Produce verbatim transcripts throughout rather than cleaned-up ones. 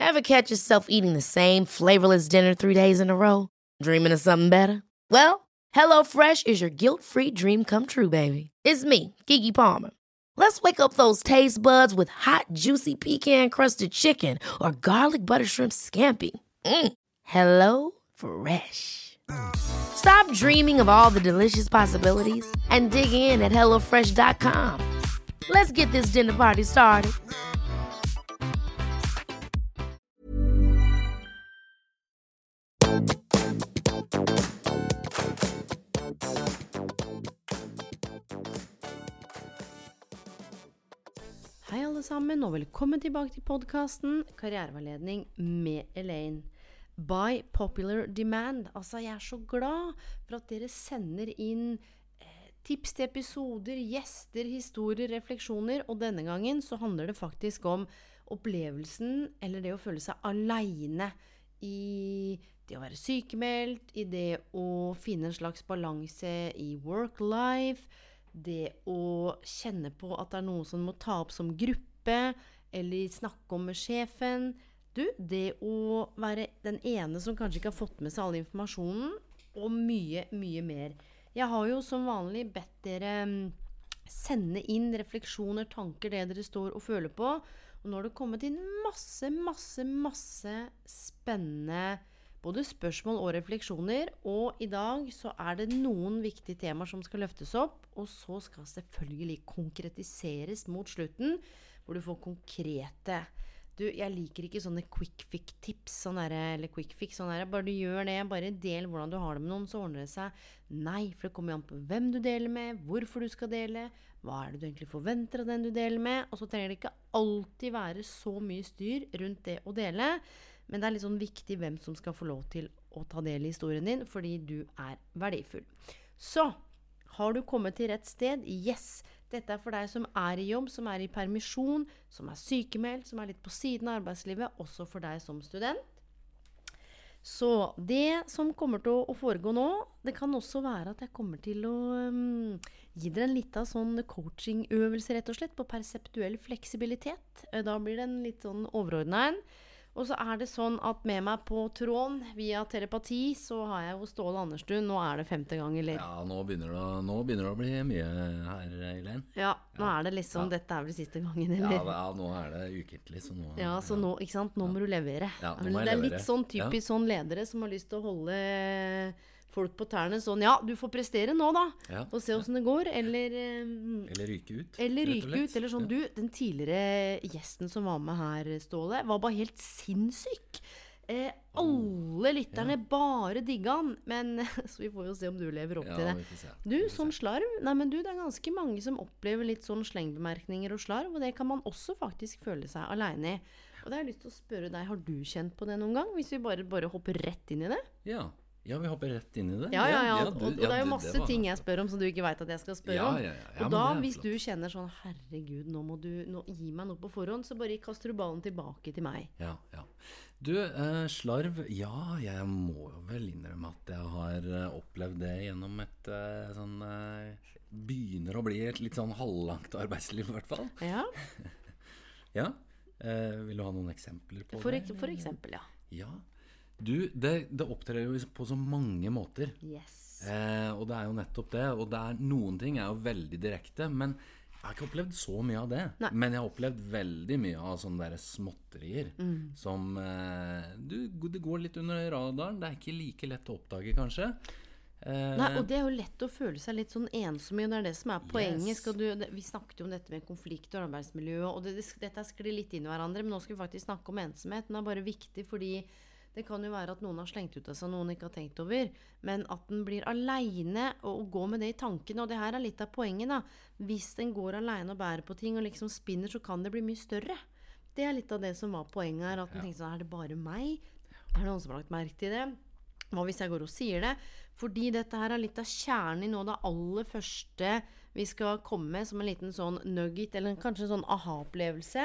Ever catch yourself eating the same flavorless dinner three days in a row? Dreaming of something better? Well, HelloFresh is your guilt-free dream come true, baby. It's me, Keke Palmer. Let's wake up those taste buds with hot, juicy pecan-crusted chicken or garlic butter shrimp scampi. Mm. Hello Fresh. Stop dreaming of all the delicious possibilities and dig in at hello fresh dot com. Let's get this dinner party started. Hei alle sammen, og velkommen tilbake til podcasten Karriereveiledning med Elaine. By popular demand. Altså, jeg er så glad for at dere sender inn eh, tips til episoder, gjester, historier, refleksjoner, og denne gangen så handler det faktisk om opplevelsen, eller det å føle seg alene i det å være sykemeldt, i det å finne en slags balanse i work-life, det å kjenne på at det er noe som må ta opp som gruppe, eller snakke om med sjefen. Du, det å være den ene som kanskje ikke har fått med seg all informasjonen, og mye, mye mer. Jeg har jo som vanlig bedt dere sende inn refleksjoner, tanker, det dere står og føler på, og nå har det kommet inn masse, masse, masse spennende både spørsmål og refleksjoner, og i dag så er det noen viktige temaer som skal løftes opp, og så skal selvfølgelig konkretiseres mot slutten, hvor du får konkrete. Du, jeg liker ikke sånne quick fix tips, sånn der, eller quick fix, sånn der, bare du gjør det, bare del hvordan du har det med noen, så ordner det seg. Nei, for det kommer an på hvem du deler med, hvorfor du skal dele, hva er det du egentlig forventer av den du deler med, og så trenger det ikke alltid være så mye styr rundt det å dele, men det er litt sånn viktig hvem som skal få lov til å ta del i historien din, fordi du er verdifull. Så, har du kommet til rett sted? Yes! Dette er for deg som er i jobb, som er i permisjon, som er sykemeldt, som er litt på siden av arbeidslivet, også for deg som student. Så det som kommer til å foregå nå, det kan også være at jeg kommer til å um, gi dere en litt av sånn coachingøvelse rett og slett på perseptuell fleksibilitet. Da blir det en litt sånn overordnet en. Og så er det sånn at med meg på tråden via telepati, så har jeg jo Ståle Anderstuen. Nå er det femte gang, eller? Ja, nå begynner det, å- nå begynner det å bli mye her, Elaine. Ja, nå Ja. er det liksom, Ja. dette er vel siste gangen, Ja, eller? det, ja, nå er det ukentlig, så nå... Ja, så nå, ikke sant, nå må du levere. Ja, nå Men må jeg det er levere. litt sånn typisk sånn ledere som har lyst til å holde folk på tærne sånn, ja, du får prestere nå da, Ja, og se hvordan det går, eller, eh, Eller ryke ut. eller rett og ryke slett. ut, eller sånn, Ja. du, den tidligere gjesten som var med her, Ståle, var bare helt sinnssyk. Eh, alle lytterne bare digga han, men så vi får jo se om du lever opp Ja, til det. vi får se. Du, Vi får sånn se. slarv, nei, men du, det er ganske mange som opplever litt sånn slengbemerkninger og slarv, og det kan man også faktisk føle seg alene i. Og det har jeg lyst til å spørre deg, har du kjent på det noen gang? Hvis vi bare, bare hopper rett inn i det? Ja. ja, vi hopper rett inn i det. Ja, ja, ja, du- og, og det ja, er jo du- masse det var- ting jeg spør om som du ikke vet at jeg skal spørre Ja, om. ja, ja. Ja, Og men da, det er hvis flott. du kjenner sånn, herregud, nå må du nå, gi meg noe på forhånd, så bare kaster du ballen tilbake til meg. Ja, ja. Du, eh, slarv, ja, jeg må jo vel innrømme at jeg har eh, opplevd det gjennom et eh, sånn eh, begynner å bli et litt sånn halvlangt arbeidsliv i hvert fall. Ja, Ja, eh, vil du ha noen eksempler på for, det? ek- for eksempel, ja. Ja, du, det, det opptrer jo på så mange måter. Yes. Eh, og det er jo nettopp det. Og det er, noen ting er jo veldig direkte, men jeg har ikke opplevd så mye av det. Nei. Men jeg har opplevd veldig mye av sånne der småtterier. Mm. Som eh, du, det går litt under radaren. Det er ikke like lett å oppdage, kanskje. Eh, Nei, og det er jo lett å føle seg litt sånn ensom i, og det er det som er poenget. Yes. Skal du, det, vi snakket jo om dette med konflikt og arbeidsmiljø, og det, det, dette sklir litt inn i hverandre, men nå skal vi faktisk snakke om ensomhet. Den er bare viktig fordi det kan jo være at noen har slengt ut av seg noen ikke har tenkt over, men at den blir alene og, og går med det i tankene, og det her er litt av poenget da. Hvis den går alene og bærer på ting og liksom spinner, så kan det bli mye større. Det er litt av det som var poenget her, at den Ja. tenkte sånn, er det bare meg? Er det noen som har lagt merke til det? Hva hvis jeg går og sier det? Fordi dette her er litt av kjernen i noe av det aller første vi skal komme med som en liten sånn nugget, eller kanskje en sånn aha-opplevelse.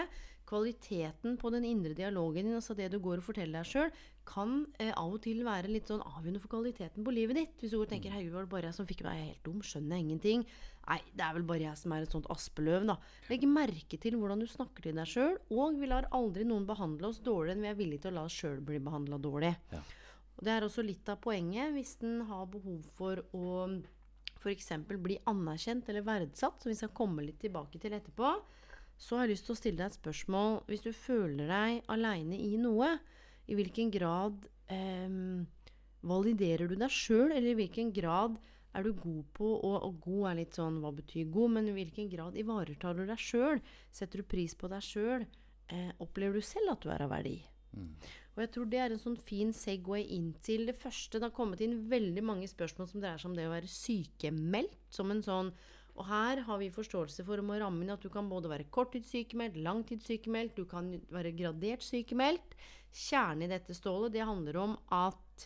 kvaliteten på den indre dialogen din, altså det du går og forteller deg selv, kan eh, av og til være litt sånn avgjørende for kvaliteten på livet ditt. Hvis du tenker, herregud, var det bare jeg som fikk meg, jeg er helt dum, skjønner jeg ingenting. Nei, det er vel bare jeg som er et sånt aspeløv da. Legg merke til hvordan du snakker til deg selv, og vi lar aldri noen behandle oss dårlig enn vi er villige til å la oss selv bli behandlet dårlig. Ja. Og det er også litt av poenget, hvis den har behov for å for eksempel bli anerkjent eller verdsatt, som vi skal komme litt tilbake til etterpå, så har jeg lyst til å stille deg et spørsmål. Hvis du føler deg alene i noe, i hvilken grad eh, validerer du deg selv, eller i hvilken grad er du god på, og, og god er litt sånn, hva betyr god, men i hvilken grad ivaretar du deg selv, setter du pris på deg selv, eh, opplever du selv at du er av verdi? Mm. Og jeg tror det er en sånn fin segway inn til det første. Det har kommet inn veldig mange spørsmål som dreier seg om det å være sykemeldt, som en sånn, og her har vi forståelse for å må ramme inn at du kan både være korttidssykemeldt, langtidssykemeldt, du kan være gradert sykemeldt. Kjernen i dette stålet, det handler om at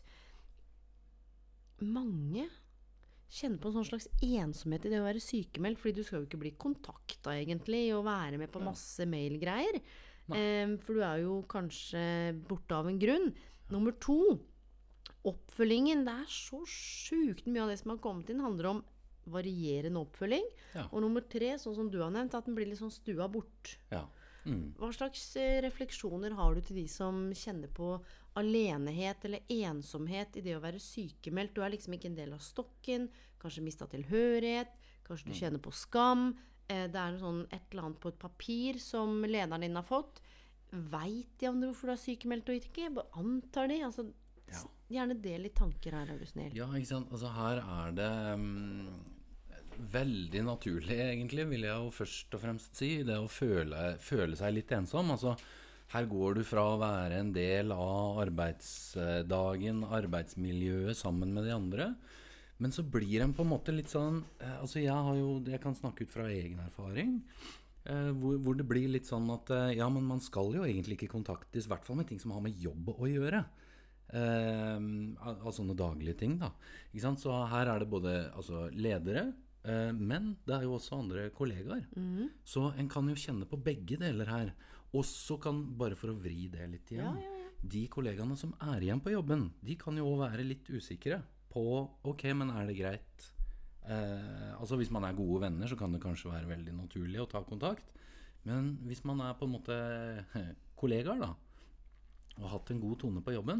mange kjenner på en sånn slags ensomhet i det å være sykemeldt, fordi du skal jo ikke bli kontaktet egentlig, og være med på masse mailgreier. Um, for du er jo kanskje borte av en grunn. Nummer to, oppfølgingen. Det er så sjukt mye av det som har kommet inn handler om varierende oppfølging. Ja. Og nummer tre, sånn som du har nevnt, at den blir litt sånn stua bort. Ja. Mm. Hva slags eh, refleksjoner har du til de som kjenner på alenehet eller ensomhet i det å være sykemeldt? Du er liksom ikke en del av stokken, kanskje mistet tilhørighet, kanskje du kjenner på skam. Det er sånn et eller annet på et papir som lederen din har fått. Vet de om det hvorfor du er sykemeldt og ikke? Antar de? Altså, ja. Gjerne del litt tanker her, er du snill. Ja, ikke sant? Altså her er det um, veldig naturlig egentlig, vil jeg jo først og fremst si, det å føle, føle seg litt ensom. Altså, her går du fra å være en del av arbeidsdagen, arbeidsmiljøet sammen med de andre. Men så blir den på en måte litt sånn, eh, altså jeg har jo, jeg kan snakke ut fra egen erfaring, eh, hvor, hvor det blir litt sånn at, eh, ja, men man skal jo egentlig ikke kontaktes, i hvert fall med ting som har med jobb å gjøre. Eh, av, av sånne daglige ting da. Ikke sant? Så her er det både altså, ledere, eh, men det er jo også andre kollegaer. Mm. Så en kan jo kjenne på begge deler her. Og så kan, bare for å vri det litt igjen, ja, ja, ja. De kollegaene som er igjen på jobben, de kan jo være litt usikre på, ok, men er det greit? Eh, altså hvis man er gode venner, så kan det kanskje være veldig naturlig å ta kontakt. Men hvis man er på en måte kollegaer da, og har hatt en god tone på jobben,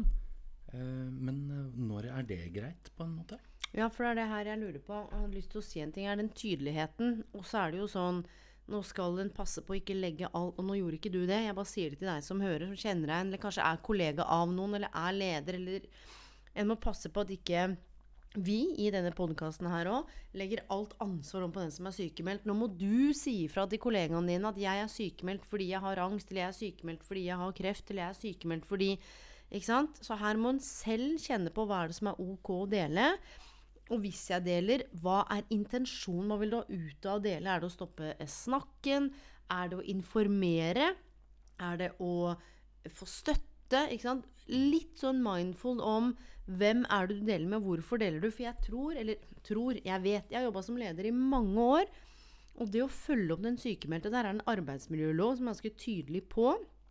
eh, men når er det greit på en måte? Ja, for det er det her jeg lurer på. Jeg har lyst til å si en ting, er den tydeligheten. Og så er det jo sånn, nå skal den passe på å ikke legge alt, og nå gjorde ikke du det. Jeg bare sier det til deg som hører, som kjenner deg, eller kanskje er kollega av noen, eller er leder, eller en må passe på at ikke vi i denne podcasten her også legger alt ansvar om på den som er sykemeldt. Nå må du si ifra til kollegaene dine at jeg er sykemeldt fordi jeg har angst, eller jeg er sykemeldt fordi jeg har kreft, eller jeg er sykemeldt fordi, ikke sant? Så her må en selv kjenne på hva er det som er ok å dele. Og hvis jeg deler, hva er intensjonen? Hva vil du ha ut av å dele? Er det å stoppe snakken? Er det å informere? Er det å få støtte? Ikke sant? Litt sånn mindful om hvem er det du deler med, hvorfor deler du? For jeg tror, eller tror, jeg vet, jeg har jobbet som leder i mange år, og det å følge opp den sykemeldte, der er en arbeidsmiljølov som er ganske tydelig på.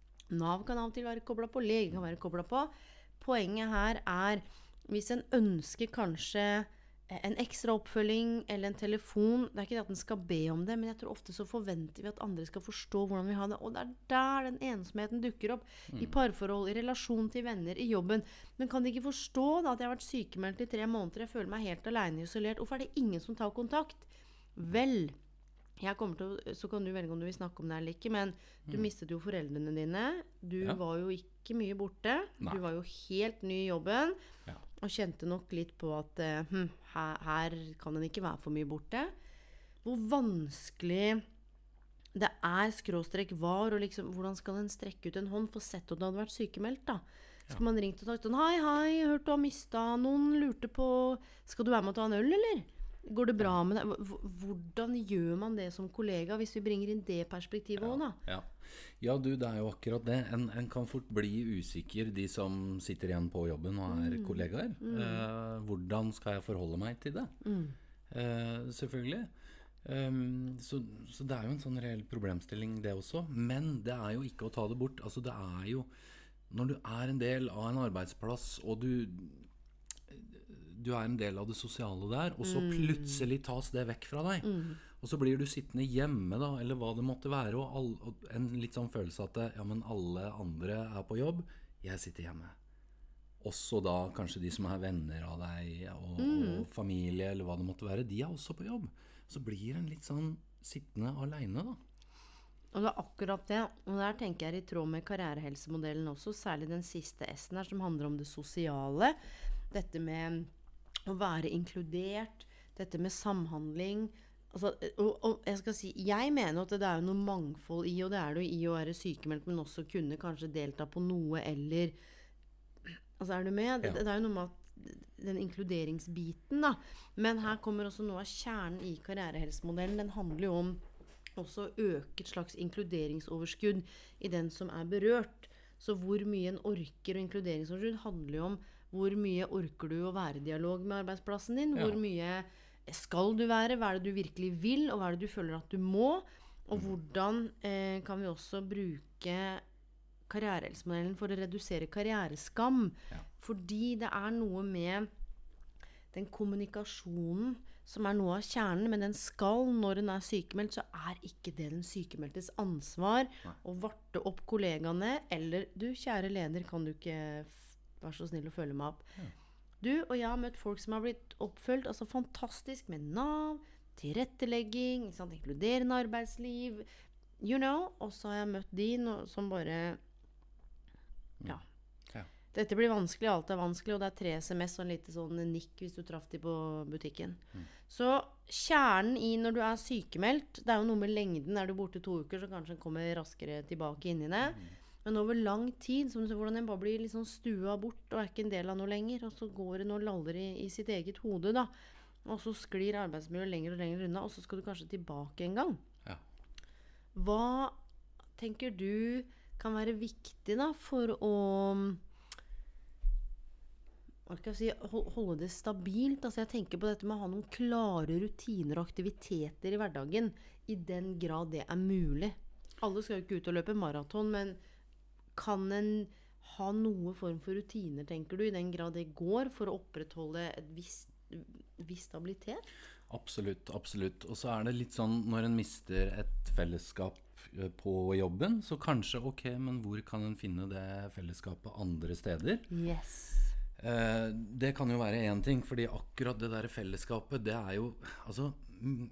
Nav kan av og til være koblet på, lege kan være koblet på. Poenget her er, hvis en ønsker kanskje en ekstra oppfølging eller en telefon, det er ikke det at den skal be om det, men jeg tror ofte så forventer vi at andre skal forstå hvordan vi har det, og det er der den ensomheten dukker opp, mm. i parforhold, i relasjon til venner, i jobben. Men kan de ikke forstå da at jeg har vært sykemeldt i tre måneder, jeg føler meg helt alene isolert, hvorfor er det ingen som tar kontakt? Vel, jeg kommer til å, så kan du velge om du vil snakke om det eller ikke, men du mm. mistet jo foreldrene dine, du ja. Var jo ikke mye borte, Nei. Du var jo helt ny i jobben, ja. Og kjente nok litt på at uh, hm, her, her kan den ikke være for mye borte. Hvor vanskelig det er skråstrek var, og liksom, hvordan skal den strekke ut en hånd for sett at du hadde vært sykemeldt da? Skal ja. Man ringt og sagt sånn, hei, hei, jeg hørte du har mistet, noen lurte på, skal du være med å ta en øl, eller? Går det bra med deg? Hvordan gjør man det som kollega, hvis vi bringer inn det perspektivet også da? Ja, ja. ja du, det er jo akkurat det. En, en kan fort bli usikker, de som sitter igjen på jobben og er mm. kollegaer. Mm. Eh, hvordan skal jeg forholde meg til det? Mm. Eh, selvfølgelig. Um, så, så det er jo en sånn reell problemstilling det også, men det er jo ikke å ta det bort. Altså det er jo, når du er en del av en arbeidsplass, og du, du er en del av det sosiale der, og så plutselig tas det vekk fra deg, mm. og så blir du sittende hjemme da, eller hva det måtte være, og, all, og en litt sånn følelse at det, ja, men alle andre er på jobb, jeg sitter hjemme. Også da kanskje de som er venner av deg, og, mm. og familie, eller hva det måtte være, de er også på jobb. Så blir en litt sånn sittende alene da. Og det er akkurat det, og der tenker jeg i tråd med karrierehelsemodellen også, særlig den siste S-en her, som handler om det sosiale, dette med å være inkludert, dette med samhandling. Altså, og, og jeg skal si, jeg mener at det er jo noe mangfold i, og det er det jo i å være sykemeldt, men også kunne kanskje delta på noe, eller, altså er du med? Ja. Det, det er jo noe med at den inkluderingsbiten da, men her kommer også noe av kjernen i karrierehelsemodellen. Den handler jo om også å øke et slags inkluderingsoverskudd i den som er berørt. Så hvor mye en orker, og inkluderingsoverskudd handler jo om hvor mye orker du å være i dialog med arbeidsplassen din, ja. Hvor mye skal du være, hva er det du virkelig vil, og hva er det du føler at du må, og mm. hvordan eh, kan vi også bruke karrierehelsemodellen for å redusere karriereskam, ja. Fordi det er noe med den kommunikasjonen som er noe av kjernen, men den skal, når den er sykemeldt, så er ikke det den sykemeldtes ansvar. Nei. Å varte opp kollegaene, eller du, kjære leder, kan du ikke være så snill å følge meg opp. Ja. Du og jeg har møtt folk som har blitt oppfølgt, altså fantastisk med Nav, tilrettelegging, sant, inkluderende arbeidsliv, you know, og så har jeg møtt de no, som bare, ja. ja. Dette blir vanskelig, alt er vanskelig, og det er tre sms og en lite sånn nikk hvis du traff de på butikken. Mm. Så kjernen i når du er sykemeldt, det er jo noe med lengden, er du borte to uker, så kanskje den kommer raskere tilbake inn i det. Mm. Men over lang tid, som du ser hvordan den bare blir liksom stua bort, og er ikke en del av noe lenger, og så går det noe laller i, i sitt eget hode da. Og så sklir arbeidsmiljøet lenger og lenger unna, og så skal du kanskje tilbake en gang. Ja. Hva tenker du kan være viktig da, for å hva skal jeg si, holde det stabilt? Altså jeg tenker på dette med å ha noen klare rutiner og aktiviteter i hverdagen, i den grad det er mulig. Alle skal jo ikke ut og løpe maraton, men kan en ha noe form for rutiner, tenker du, i den grad det går, for å opprettholde et visst, viss stabilitet? Absolutt, absolutt. Og så er det litt sånn, når en mister et fellesskap på jobben, så kanskje, ok, men hvor kan en finne det fellesskapet andre steder? Yes. Eh, det kan jo være en ting, fordi akkurat det der fellesskapet, det er jo, altså, m-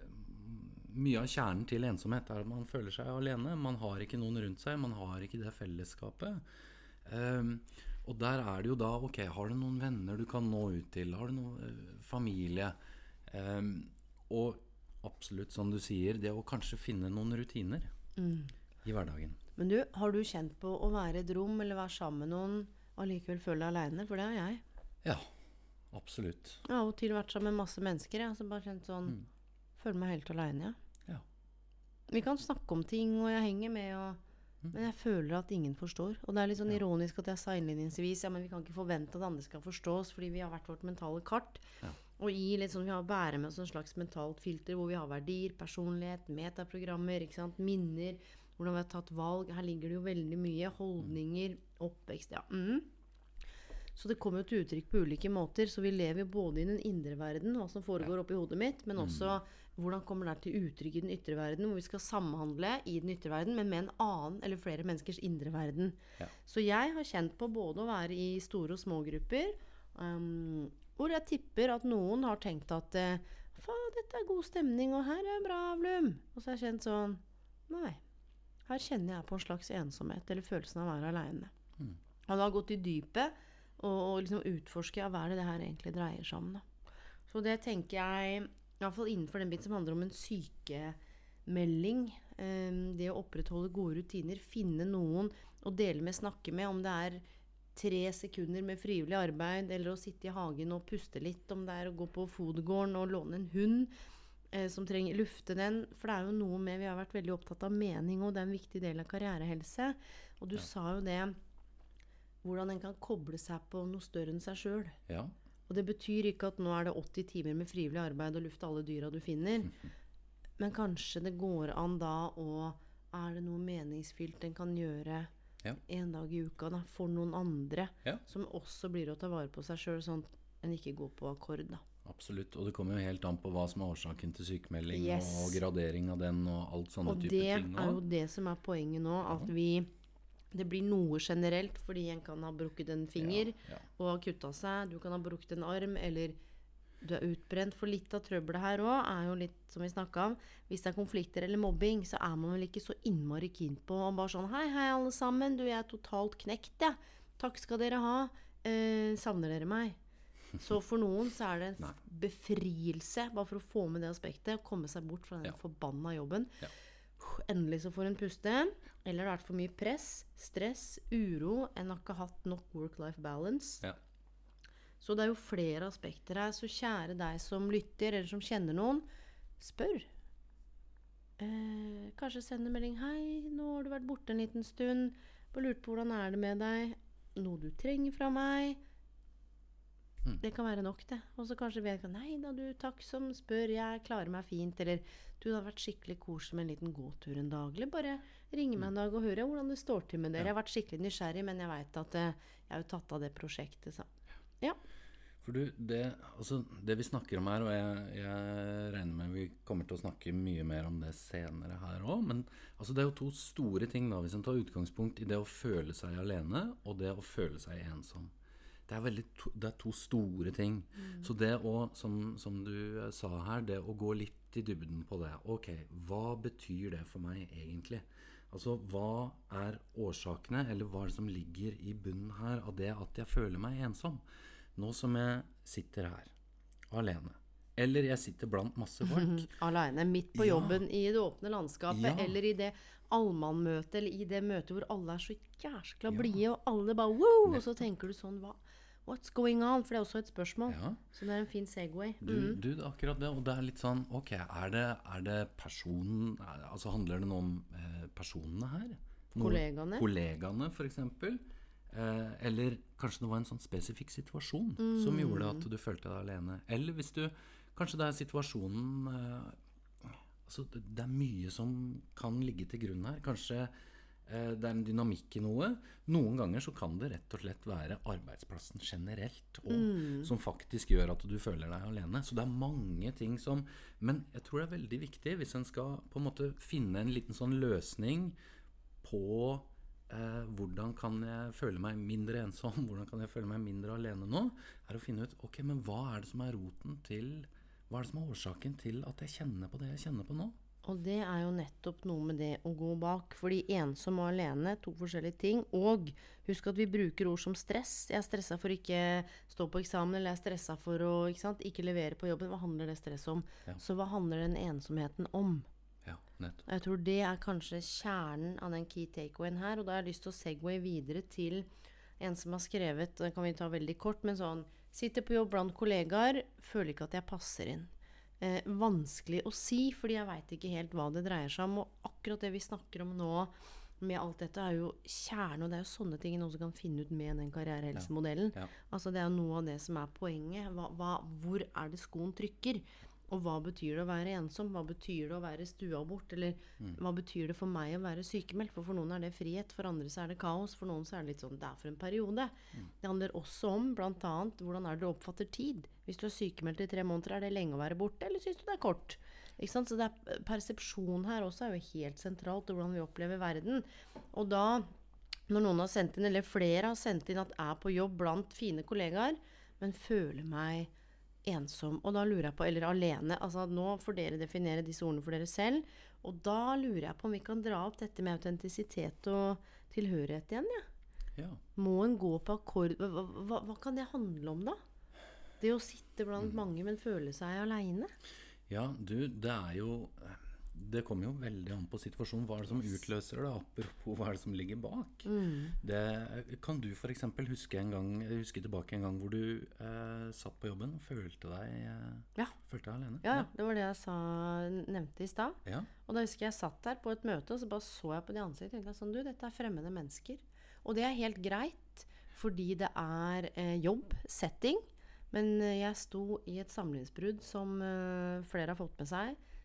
mye av kjernen til ensomhet er at man føler seg alene, man har ikke noen rundt seg, man har ikke det fellesskapet. Um, og der er det jo da, ok, har du noen venner du kan nå ut til, har du noen uh, familie, um, og absolutt som du sier, det å kanskje finne noen rutiner mm. i hverdagen. Men du, har du kjent på å være i et rom, eller være sammen med noen, og likevel føle deg alene? For det har jeg. Ja, absolutt. Jeg har av og til vært sammen med masse mennesker, jeg har bare kjent sånn, mm. føler meg helt alene, ja. ja. Vi kan snakke om ting, og jeg henger med, og, mm. men jeg føler at ingen forstår. Og det er litt sånn ja. ironisk at jeg sa innledningsvis, ja, men vi kan ikke forvente at andre skal forstås, fordi vi har vært vårt mentale kart. Ja. Og i litt sånn, vi har bæret med oss en slags mentalt filter, hvor vi har verdier, personlighet, metaprogrammer, ikke sant, minner, hvordan vi har tatt valg. Her ligger det jo veldig mye holdninger, oppvekst, ja. Mm. Så det kommer jo til uttrykk på ulike måter, så vi lever både i den indre verden, hva som foregår oppe i hodet mitt, men også hvordan kommer det til uttrykk i den ytre verden, hvor vi skal samhandle i den ytre verden, men med en annen eller flere menneskers indre verden. Ja. Så jeg har kjent på både å være i store og små grupper, um, hvor jeg tipper at noen har tenkt at faen, dette er god stemning, og her er bra, Blum. Og så har jeg kjent sånn, nei, her kjenner jeg på en slags ensomhet, eller følelsen av å være alene. Mm. Og da har gått i dypet, og, og liksom utforske, ja, hva er det det her egentlig dreier seg om, da. Så det tenker jeg, i hvert fall innenfor den biten som handler om en sykemelding, um, det å opprettholde gode rutiner, finne noen å dele med, snakke med, om det er tre sekunder med frivillig arbeid, eller å sitte i hagen og puste litt, om det er å gå på fodgården og låne en hund, eh, som trenger lufte den, for det er jo noe med, vi har vært veldig opptatt av mening, og det er en viktig del av karrierehelse, og du ja. sa jo det, hvordan en kan koble seg på noe større enn seg selv. Ja. Og det betyr ikke at nå er det åtti timer med frivillig arbeid og lufte alle dyra du finner. Mm-hmm. Men kanskje det går an da, og er det noe meningsfylt en kan gjøre Ja. en dag i uka da, for noen andre, Ja. som også blir å ta vare på seg selv, sånn at en ikke går på akkord da. Absolutt, og det kommer jo helt an på hva som er årsaken til sykemelding Yes. og gradering av den og alt sånne Og typer det ting. er jo også. det som er poenget nå, at vi, det blir noe generelt, fordi en kan ha brukket en finger Ja, ja. og ha kuttet seg, du kan ha brukket en arm, eller du er utbrent, for litt av trøbbelet her også, er jo litt som vi snakket om, hvis det er konflikter eller mobbing, så er man vel ikke så innmari keen på, og bare sånn, hei, hei alle sammen, du, jeg er totalt knekt, ja. Takk skal dere ha, eh, savner dere meg? Så for noen så er det en Nei. befrielse, bare for å få med det aspektet, å komme seg bort fra den Ja. forbanna jobben. Ja. Endelig så får en puste, eller det har vært for mye press, stress, uro, en har ikke hatt nok work-life balance. Ja. Så det er jo flere aspekter her, så kjære deg som lytter, eller som kjenner noen, spør. Eh, kanskje send en melding, hei, nå har du vært borte en liten stund, bare lurt på hvordan er det med deg, noe du trenger fra meg. Mm. Det kan være nok det. Og så kanskje vet jeg, nei da du, takk som spør, jeg klarer meg fint, eller du, det har vært skikkelig koselig med en liten gåtur en dag, eller bare ringe meg en dag og høre hvordan det står til med dere. Jeg har vært skikkelig nysgjerrig, men jeg vet at eh, jeg har jo tatt av det prosjektet, så. Ja. For du, det, altså, det vi snakker om her, og jeg, jeg regner med vi kommer til å snakke mye mer om det senere her også, men altså, det er jo to store ting da, hvis en tar utgangspunkt i det å føle seg alene, og det å føle seg ensom. Det er, veldig to, det er to store ting. Mm. Så det å, som, som du sa her, det å gå litt i dybden på det. Ok, hva betyr det for meg egentlig? Altså, hva er årsakene, eller hva er det som ligger i bunnen her av det at jeg føler meg ensom? Nå som jeg sitter her, alene. Eller jeg sitter blant masse folk. Alene, midt på Ja. jobben, i det åpne landskapet, Ja. eller i det allmannmøtet, eller i det møtet hvor alle er så jæskla Ja. blide, og alle bare, wow, og så tenker du sånn, hva? What's going on? For det er også et spørsmål. Ja. Så det er en fin segway. Du, Mm. du, det er akkurat det, og det er litt sånn, ok, er det, er det personen, er- altså handler det noe om eh, personene her? Noe- Kollegaene. Kollegaene, for eksempel. Eh, eller kanskje det var en sånn spesifikk situasjon som gjorde at du følte deg alene. Eller hvis du, kanskje det er situasjonen, eh, altså det, det er mye som kan ligge til grunn her. Kanskje eh, det er en dynamikk i noe. Noen ganger så kan det rett og slett være arbeidsplassen generelt, og, som faktisk gjør at du føler deg alene. Så det er mange ting som, men jeg tror det er veldig viktig hvis en skal på en måte finne en liten sånn løsning på Eh, hvordan kan jeg føle meg mindre ensom, hvordan kan jeg føle meg mindre alene nå, er å finne ut, ok, men hva er det som er roten til, hva er det som er årsaken til at jeg kjenner på det jeg kjenner på nå? Og det er jo nettopp noe med det å gå bak, fordi ensom og alene, to forskjellige ting, og husk at vi bruker ord som stress. Jeg er stresset for ikke stå på eksamen, eller jeg er stresset for å ikke, sant, ikke levere på jobben. Hva handler det stress om? Ja. Så hva handler den ensomheten om? Ja, nettopp. Jeg tror det er kanskje kjernen av den key takeawayen her, og da har jeg lyst til å segway videre til en som har skrevet, det kan vi ta veldig kort, men sånn, sitter på jobb blant kollegaer, føler ikke at jeg passer inn. Eh, vanskelig å si, fordi jeg vet ikke helt hva det dreier seg om, og akkurat det vi snakker om nå, med alt dette er jo kjerne, og det er jo sånne ting noen som kan finne ut med den karrierehelsemodellen. Ja. Altså det er noe av det som er poenget. Hva, hva, hvor er det skoen trykker? Og hva betyr det å være ensom? Hva betyr det å være stua bort? Eller Mm. hva betyr det for meg å være sykemeldt? For for noen er det frihet, for andre så er det kaos, for noen så er det litt sånn, det er for en periode. Mm. Det handler også om, blant annet, hvordan er det du oppfatter tid? Hvis du er sykemeldt i tre måneder, er det lenge å være borte, eller synes du det er kort? Ikke sant? Så det er, persepsjon her også er jo helt sentralt, og hvordan vi opplever verden. Og da, når noen har sendt inn, eller flere har sendt inn at jeg er på jobb blant fine kollegaer, men føler meg ensom, og da lurer jeg på, eller alene, altså nå får dere definere disse ordene for dere selv, og da lurer jeg på om vi kan dra opp dette med autentisitet og tilhørighet igjen, ja. Ja. Må en gå på akkord, hva, hva, hva kan det handle om da? Det å sitte blant mange, men føle seg alene? Ja, du, det er jo, det kommer jo veldig an på situasjonen. Hva er det som utløser det? Apropos hva er det som ligger bak? Mm. Det, kan du for eksempel huske en gang, huske tilbake en gang hvor du eh, satt på jobben og følte deg, eh, Ja. følte deg alene? Ja, ja, det var det jeg sa, nevnte i sted. Ja. Og da husker jeg satt der på et møte, og så bare så jeg på de ansiktene, og tenkte jeg sånn, du, dette er fremmede mennesker. Og det er helt greit, fordi det er eh, jobb, setting, men eh, jeg sto i et samlivsbrudd som eh, flere har fått med seg.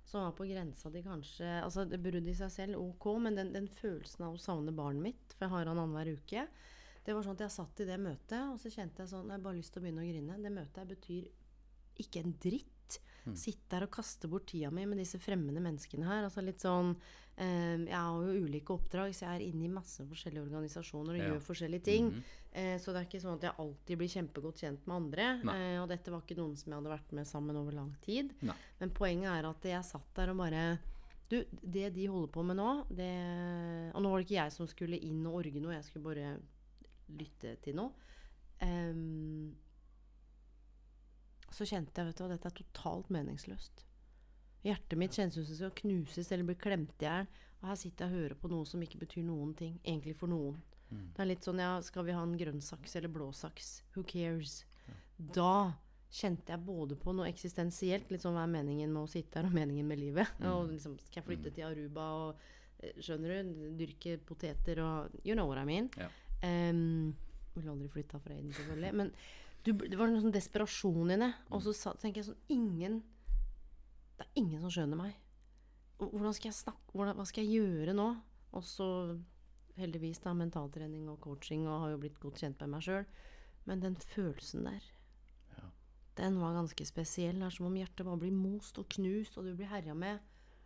som var på grensa de kanskje, altså det brudd i seg selv, ok, men den, den følelsen av å savne barnet mitt, for jeg har han annenhver uke, det var sånn at jeg satt i det møtet, og så kjente jeg sånn, jeg har bare lyst til å begynne å grine. Det møtet betyr ikke en dritt. Mm. Sitte der og kaste bort tida mi med disse fremmede menneskene her. Altså litt sånn, eh, jeg har jo ulike oppdrag, så jeg er inne i masse forskjellige organisasjoner og ja. Gjør forskjellige ting. Mm-hmm. Eh, så det er ikke sånn at jeg alltid blir kjempegodt kjent med andre. Eh, og dette var ikke noen som jeg hadde vært med sammen over lang tid. Nei. Men poenget er at jeg satt der og bare, du, det de holder på med nå, det, og nå var det ikke jeg som skulle inn og orge noe, jeg skulle bare lytte til noe. Um, så kjente jeg, vet du, at dette er totalt meningsløst. Hjertet mitt kjennes ut som det skal knuses eller bli klemt i hjel. Og her sitter jeg og hører på noe som ikke betyr noen ting, egentlig for noen. Mm. Det er litt sånn, ja, skal vi ha en grønn saks eller blå saks? Who cares? Ja. Da kjente jeg både på noe eksistensielt, litt sånn hva er meningen med å sitte her og meningen med livet. Mm. Og liksom, skal jeg flytte til Aruba og, skjønner du, dyrke poteter og, you know what I mean? Ja. Um, vil aldri flytte fra Eden selvfølgelig, men du, det var en sånn desperasjon i det, og så sa, tenker jeg sånn, ingen det er ingen som skjønner meg. Hvordan skal jeg snakke, hvordan, hva skal jeg gjøre nå? Og så heldigvis da, mentaltrening og coaching, og har jo blitt godt kjent med meg selv, men den følelsen der, ja. Den var ganske spesiell. Det er som om hjertet bare blir most og knust, og du blir herret med,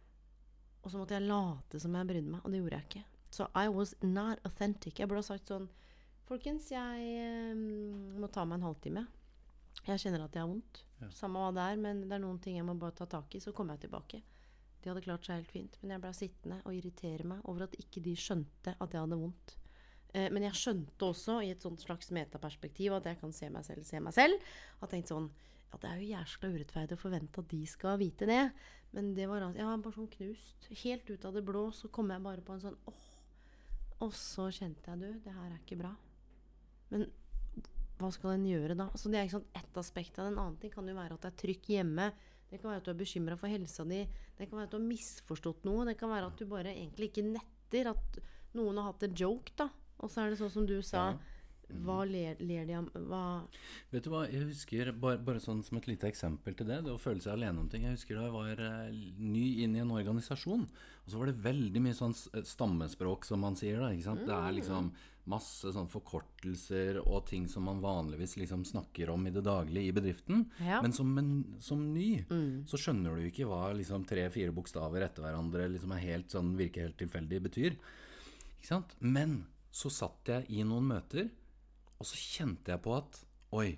og så måtte jeg late som jeg brydde meg, og det gjorde jeg ikke. Så I was not authentic. Jeg burde ha sagt sånn, folkens, jeg um, må ta meg en halvtime. Jeg kjenner at jeg har vondt. Ja. Samme hva det er, men det er noen ting jeg må bare ta tak i, så kommer jeg tilbake. De hadde klart seg helt fint, men jeg ble sittende og irritere meg over at ikke de skjønte at jeg hadde vondt. Eh, men jeg skjønte også i et sånt slags metaperspektiv at jeg kan se meg selv, se meg selv. Og tenkte sånn, at det er jo jævla urettferdig å forvente at de skal vite det. Men det var, jeg var bare sånn knust. Helt ut av det blå, så kom jeg bare på en sånn, åh. Og så kjente jeg, du, det her er ikke bra. Men hva skal en gjøre da? Altså det er ikke sånn ett aspekt av det. En annen ting kan jo være at det er trykk hjemme. Det kan være at du er bekymret for helsa di. Det kan være at du har misforstått noe. Det kan være at du bare egentlig ikke netter at noen har hatt en joke da. Og så er det sånn som du sa, ja. Hva ler, ler de om? Hva? Vet du hva, jeg husker, bare, bare sånn som et lite eksempel til det, det å føle seg alene om ting. Jeg husker da jeg var uh, ny inn i en organisasjon, og så var det veldig mye sånn stammespråk som man sier da, ikke sant? Mm. Det er liksom masse sånn forkortelser og ting som man vanligvis liksom snakker om i det daglige i bedriften, ja. Men som, en, som ny, mm. så skjønner du ikke hva liksom tre-fire bokstaver etter hverandre liksom er helt sånn, virker helt tilfeldig betyr. Ikke sant? Men så satt jeg i noen møter, og så kjente jeg på at, oi,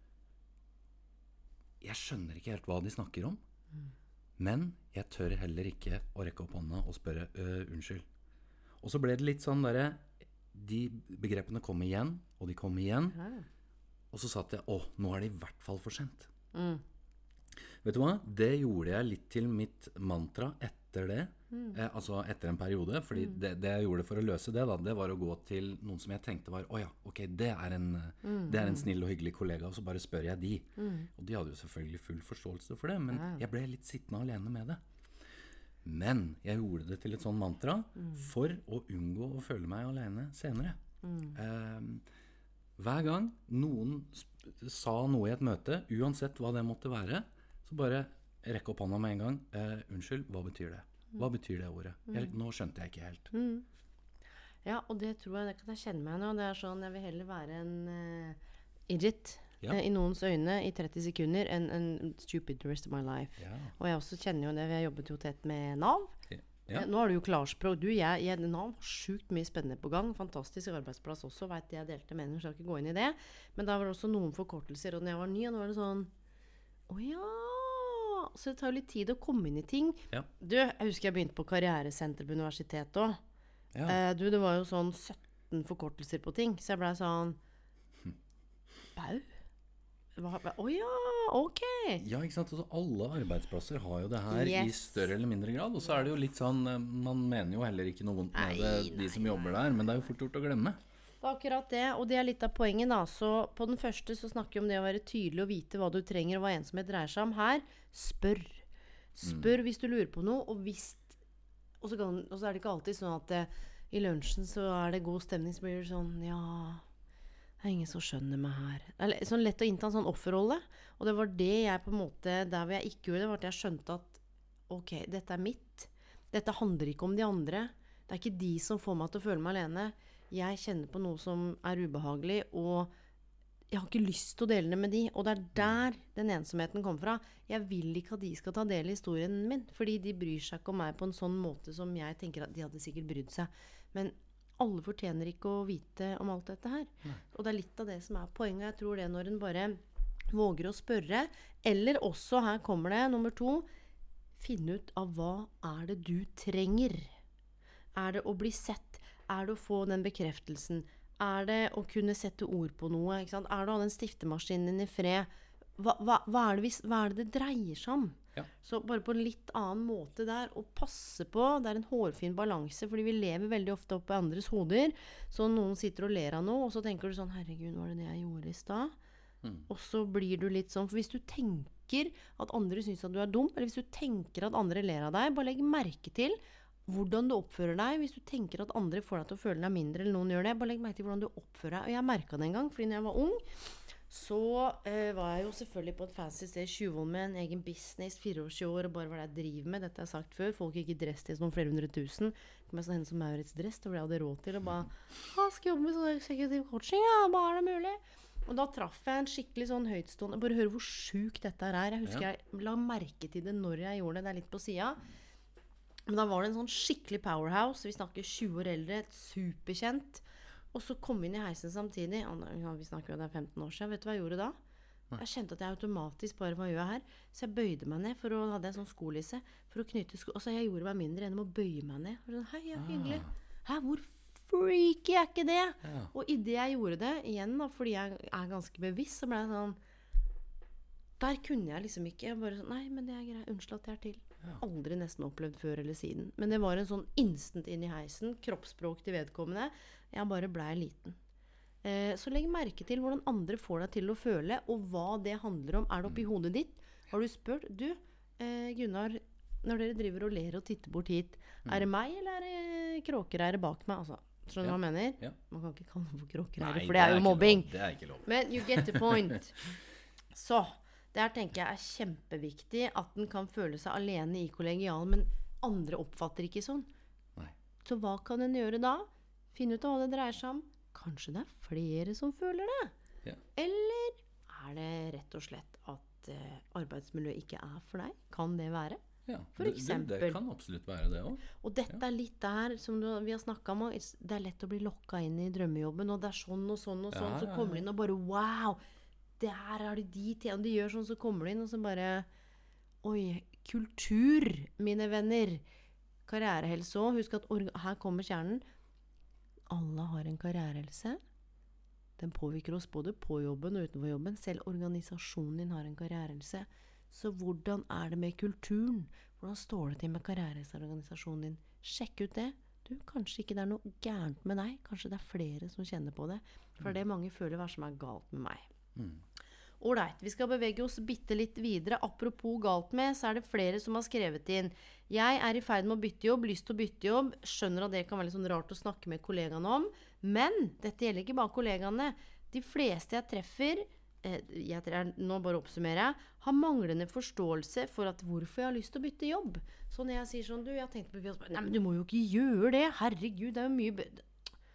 jeg skjønner ikke helt hva de snakker om, mm. men jeg tør heller ikke å rekke opp hånda og spørre, unnskyld. Og så ble det litt sånn der, de begrepene kom igjen, og de kom igjen, ja. Og så satt jeg, å, nå er det i hvert fall for sent. Mm. Vet du hva? Det gjorde jeg litt til mitt mantra etter det, mm. eh, altså etter en periode, fordi mm. det, det jeg gjorde for å løse det da, det var å gå til noen som jeg tenkte var, åja, ok, det er, en, mm. det er en snill og hyggelig kollega, og så bare spør jeg de. Mm. Og de hadde jo selvfølgelig full forståelse for det, men ja. Jeg ble litt sittende alene med det. Men jeg gjorde det til et sånn mantra mm. for å unngå å føle meg alene senere. Mm. Eh, hver gang noen sp- sa noe i et møte, uansett hva det måtte være, så bare rekke opp hånda med en gang. Eh, unnskyld, hva betyr det? Hva betyr det ordet? Jeg, nå skjønte jeg ikke helt. Mm. Ja, og det tror jeg, det kan jeg kjenne meg nå. Det er sånn, jeg vil heller være en uh, idiot ja. uh, i noens øyne i tretti sekunder enn en stupid the rest of my life. Ja. Og jeg også kjenner jo det, vi har jobbet jo tett med Nav. Ja. Ja. Uh, nå er det jo klarspråk. Du, jeg, jeg, Nav har sjukt mye spennende på gang. Fantastisk arbeidsplass også, vet jeg delte meninger, så jeg skal ikke gå inn i det. Men da var det også noen forkortelser, og når jeg var ny, og nå var det sånn, åja, så det tar jo litt tid å komme inn i ting. Ja. Du, jeg husker jeg begynte på karrieresenter på universitetet også. Ja. Eh, du, det var jo sånn sytten forkortelser på ting, så jeg ble sånn, bau? Å ja, ok. Ja, ikke sant? Altså, alle arbeidsplasser har jo det her yes. i større eller mindre grad, og så er det jo litt sånn, man mener jo heller ikke noe vondt med det, de nei, som jobber nei. Der, men det er jo fort gjort å glemme. Det er akkurat det, og det er litt av poenget da. Så på den første så snakker vi om det å være tydelig og vite hva du trenger og hva ensomhet dreier seg om. Her, spør. Spør mm. hvis du lurer på noe, og hvis og så, kan, og så er det ikke alltid sånn at det, i lunsjen så er det god stemning, så blir det sånn, ja, det er ingen som skjønner meg her. Det er sånn lett å innta en sånn offerrolle, og det var det jeg på en måte, der hvor jeg ikke gjorde det, var at jeg skjønte at ok, dette er mitt. Dette handler ikke om de andre. Det er ikke de som får meg til å føle meg alene. Jeg kjenner på noe som er ubehagelig, og jeg har ikke lyst til å dele det med de. Og det er der den ensomheten kommer fra. Jeg vil ikke at de skal ta del i historien min, fordi de bryr seg ikke om meg på en sånn måte som jeg tenker at de hadde sikkert brydd seg. Men alle fortjener ikke å vite om alt dette her. Nei. Og det er litt av det som er poenget. Jeg tror det når en bare våger å spørre, eller også, her kommer det, nummer to, finne ut av hva er det du trenger. Er det å bli sett? Er det å få den bekreftelsen? Er det å kunne sette ord på noe? Ikke sant? Er det å ha den stiftemaskinen din i fred? Hva, hva, hva, er det vi, hva er det det dreier seg om? Ja. Så bare på en litt annen måte der, og passe på, det er en hårfin balanse, fordi vi lever veldig ofte opp i andres hoder, så noen sitter og ler av noe, og så tenker du sånn, herregud, var det det jeg gjorde i sted? Mm. Og så blir du litt sånn, for hvis du tenker at andre synes at du er dum, eller hvis du tenker at andre ler av deg, bare legg merke til hvordan du oppfører deg. Hvis du tenker at andre får deg til å føle deg mindre, eller noen gjør det, bare legg merke til hvordan du oppfører deg. Og jeg merket det en gang, fordi når jeg var ung, så eh, var jeg jo selvfølgelig på et fancy sted, Tjuvholm, med en egen business, fireårs år, og bare hva det jeg driver med. Dette har jeg sagt før. Folk gikk i dress til noen flere hundre tusen. Kom jeg sånn henne som Maurits dress, det var det jeg hadde råd til, og bare, «Ha, skal jeg jobbe med sånn executive coaching? Ja, bare er det mulig?» Og da traff jeg en skikkelig sånn høytstående, bare høre hvor sykt dette her er. Jeg husker ja. jeg la merke til det når jeg gjorde det, det er litt på siden. Men da var det en sånn skikkelig powerhouse, vi snakker tjue år eldre, superkjent. Og så kom vi inn i heisen samtidig, ja, vi snakker jo det er femten år siden, vet du hva jeg gjorde da? Nei. Jeg kjente at jeg automatisk bare, hva gjør jeg her? Så jeg bøyde meg ned, for å hadde jeg sånn skolisse, for å knytte sko, altså jeg gjorde meg mindre enn å bøye meg ned. Og sånn, hei, ja, hyggelig. Hæ, hvor freaky er ikke det? Ja. Og i det jeg gjorde det, igjen da, fordi jeg er ganske bevisst, så ble jeg sånn, der kunne jeg liksom ikke, jeg bare sånn, nei, men det er greit, unnskyld at jeg er til. Ja. Aldri nesten opplevd før eller siden. Men det var en sånn instant inn i heisen, kroppsspråk til vedkommende. Jeg bare ble liten. Eh, så legg merke til hvordan andre får deg til å føle, og hva det handler om. Er det oppi hodet ditt? Har du spurt? Du, eh, Gunnar, når dere driver og ler og titter bort hit, mm. er det meg, eller er det kråkereier bak meg? Altså, skjønner du ja. hva jeg mener? Ja. Man kan ikke kalle det for kråkereier, for det er jo mobbing. Det er ikke lov. Men you get the point. Så, der tenker jeg er kjempeviktig at den kan føle seg alene i kollegialen, men andre oppfatter ikke sånn. Nei. Så hva kan den gjøre da? Finne ut av hva det dreier seg om. Kanskje det er flere som føler det. Ja. Eller er det rett og slett at uh, arbeidsmiljøet ikke er for deg? Kan det være? Ja, for eksempel. Det, det kan absolutt være det også. Og dette ja. er litt der, som du, vi har snakket om, det er lett å bli lokket inn i drømmejobben, og det er sånn og sånn og sånn, ja, så kommer du inn og bare, wow, der er det de til, de gjør sånn, så kommer du inn, og så bare, oi, kultur, mine venner, karrierehelse også, husk at orga, her kommer kjernen, alle har en karrierehelse, den påvirker oss både på jobben og utenfor jobben, selv organisasjonen din har en karrierehelse, så hvordan er det med kulturen? Hvordan står det til med karrierehelseorganisasjonen din? Sjekk ut det. Du, kanskje ikke det er noe gærent med deg, kanskje det er flere som kjenner på det, for det mange føler hva som er galt med meg. Mm. Alright, vi skal bevege oss bitte litt videre. Apropos galt med, så er det flere som har skrevet inn. Jeg er i ferd med å bytte jobb, lyst til å bytte jobb. Skjønner at det kan være litt sånn rart å snakke med kollegaene om. Men dette gjelder ikke bare kollegaene. De fleste jeg treffer, eh, jeg er, nå bare oppsummerer jeg, har manglende forståelse for at hvorfor jeg har lyst til å bytte jobb. Så når jeg sier sånn, du, jeg har tenkt på å nei, men du må jo ikke gjøre det. Herregud, det er jo mye bedre.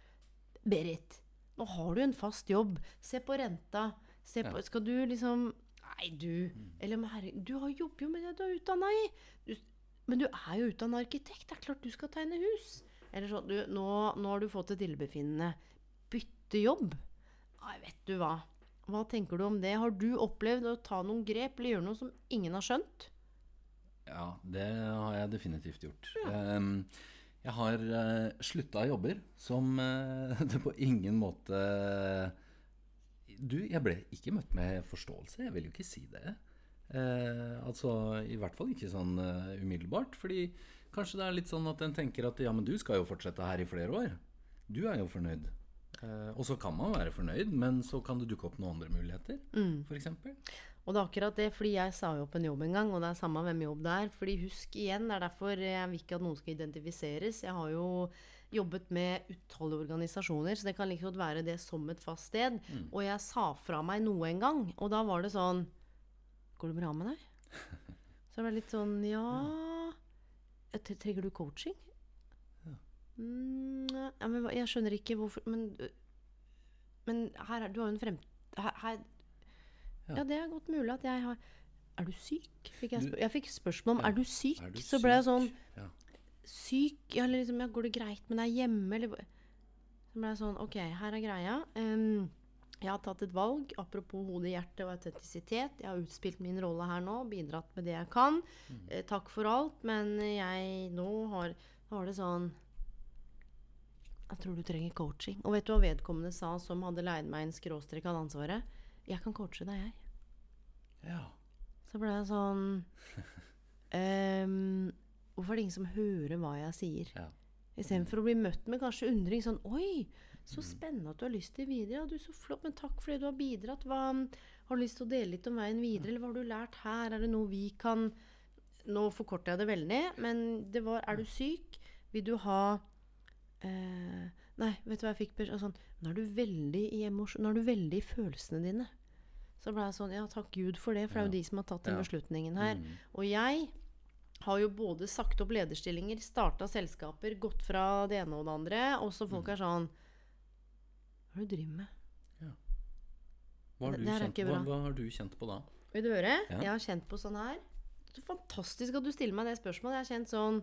Berit, nå har du en fast jobb. Se på renta. Se på, skal du liksom, nei du, eller herre, du har jobb jo med det du er utdannet i, du, men du er jo utdannet arkitekt, det er klart du skal tegne hus. Eller sånn, du, nå, nå har du fått et illebefinnende, bytte jobb. Nei, vet du hva, hva tenker du om det? Har du opplevd å ta noen grep, eller gjøre noe som ingen har skjønt? Ja, det har jeg definitivt gjort. Ja. Um, jeg har uh, sluttet jobber som uh, det på ingen måte... Du, jeg ble ikke møtt med forståelse, jeg vil jo ikke si det. Eh, altså, i hvert fall ikke sånn uh, umiddelbart, fordi kanskje det er litt sånn at en tenker at ja, men du skal jo fortsette her i flere år. Du er jo fornøyd. Eh, og så kan man være fornøyd, men så kan det dukke opp noen andre muligheter, mm. for eksempel. Og det er akkurat det, fordi jeg sa jo opp en jobb en gang, og det er samme hvem jobb det er. Fordi husk igjen, det er derfor jeg vil ikke at noen skal identifiseres. Jeg har jo jobbet med utallige organisasjoner, så det kan like godt være det som et fast sted. Mm. Og jeg sa fra meg noe en gang, og da var det sånn, går det bra med deg? Så det var litt sånn, ja, ja. Trenger du coaching? Ja. Mm, ja, men jeg skjønner ikke hvorfor, men, men her er, du har jo en frem... Her, her, ja. ja, det er godt mulig at jeg har... Er du syk? Fikk jeg, spør, jeg fikk spørsmål om, ja. er du syk? Er du så ble jeg sånn, ja. syk? Ja, eller liksom, ja, går det greit, men jeg er hjemme? Eller... Så ble jeg sånn, ok, her er greia. Um, jeg har tatt et valg, apropos hode, hjerte og autentisitet. Jeg har utspilt min rolle her nå, bidratt med det jeg kan. Mm. Eh, takk for alt, men jeg nå har, har det sånn... Jeg tror du trenger coaching. Og vet du hva vedkommende sa som hadde leid meg en skråstrek av ansvaret? Jeg kan coache deg, jeg. Ja. Så ble jeg sånn um, hvorfor er det ingen som hører hva jeg sier? Ja. I stedet for å bli møtt med kanskje undring sånn, oi, så spennende at du har lyst til videre. Ja, du er så flott, men takk fordi du har bidratt. Hva, har du lyst til å dele litt om veien videre? Eller hva har du lært her? Er det noe vi kan... Nå forkorter jeg det veldig, men det var, er du syk? Vil du ha... Uh, nei, vet du hva jeg fikk beskjed sånn, nå er du veldig i emosjon, nå er du veldig i følelsene dine. Så ble jeg sånn, ja, takk Gud for det, for det er jo de som har tatt den ja. beslutningen her. Mm. Og jeg har jo både sagt opp lederstillinger, startet selskaper, gått fra det ene og det andre, og så folk mm. er sånn, hva er det du driver med? Ja. Hva, har du kjent, hva, hva har du kjent på da? Vil du høre? Ja. Jeg har kjent på sånn her. Det er fantastisk at du stiller meg det spørsmålet. Jeg har kjent sånn,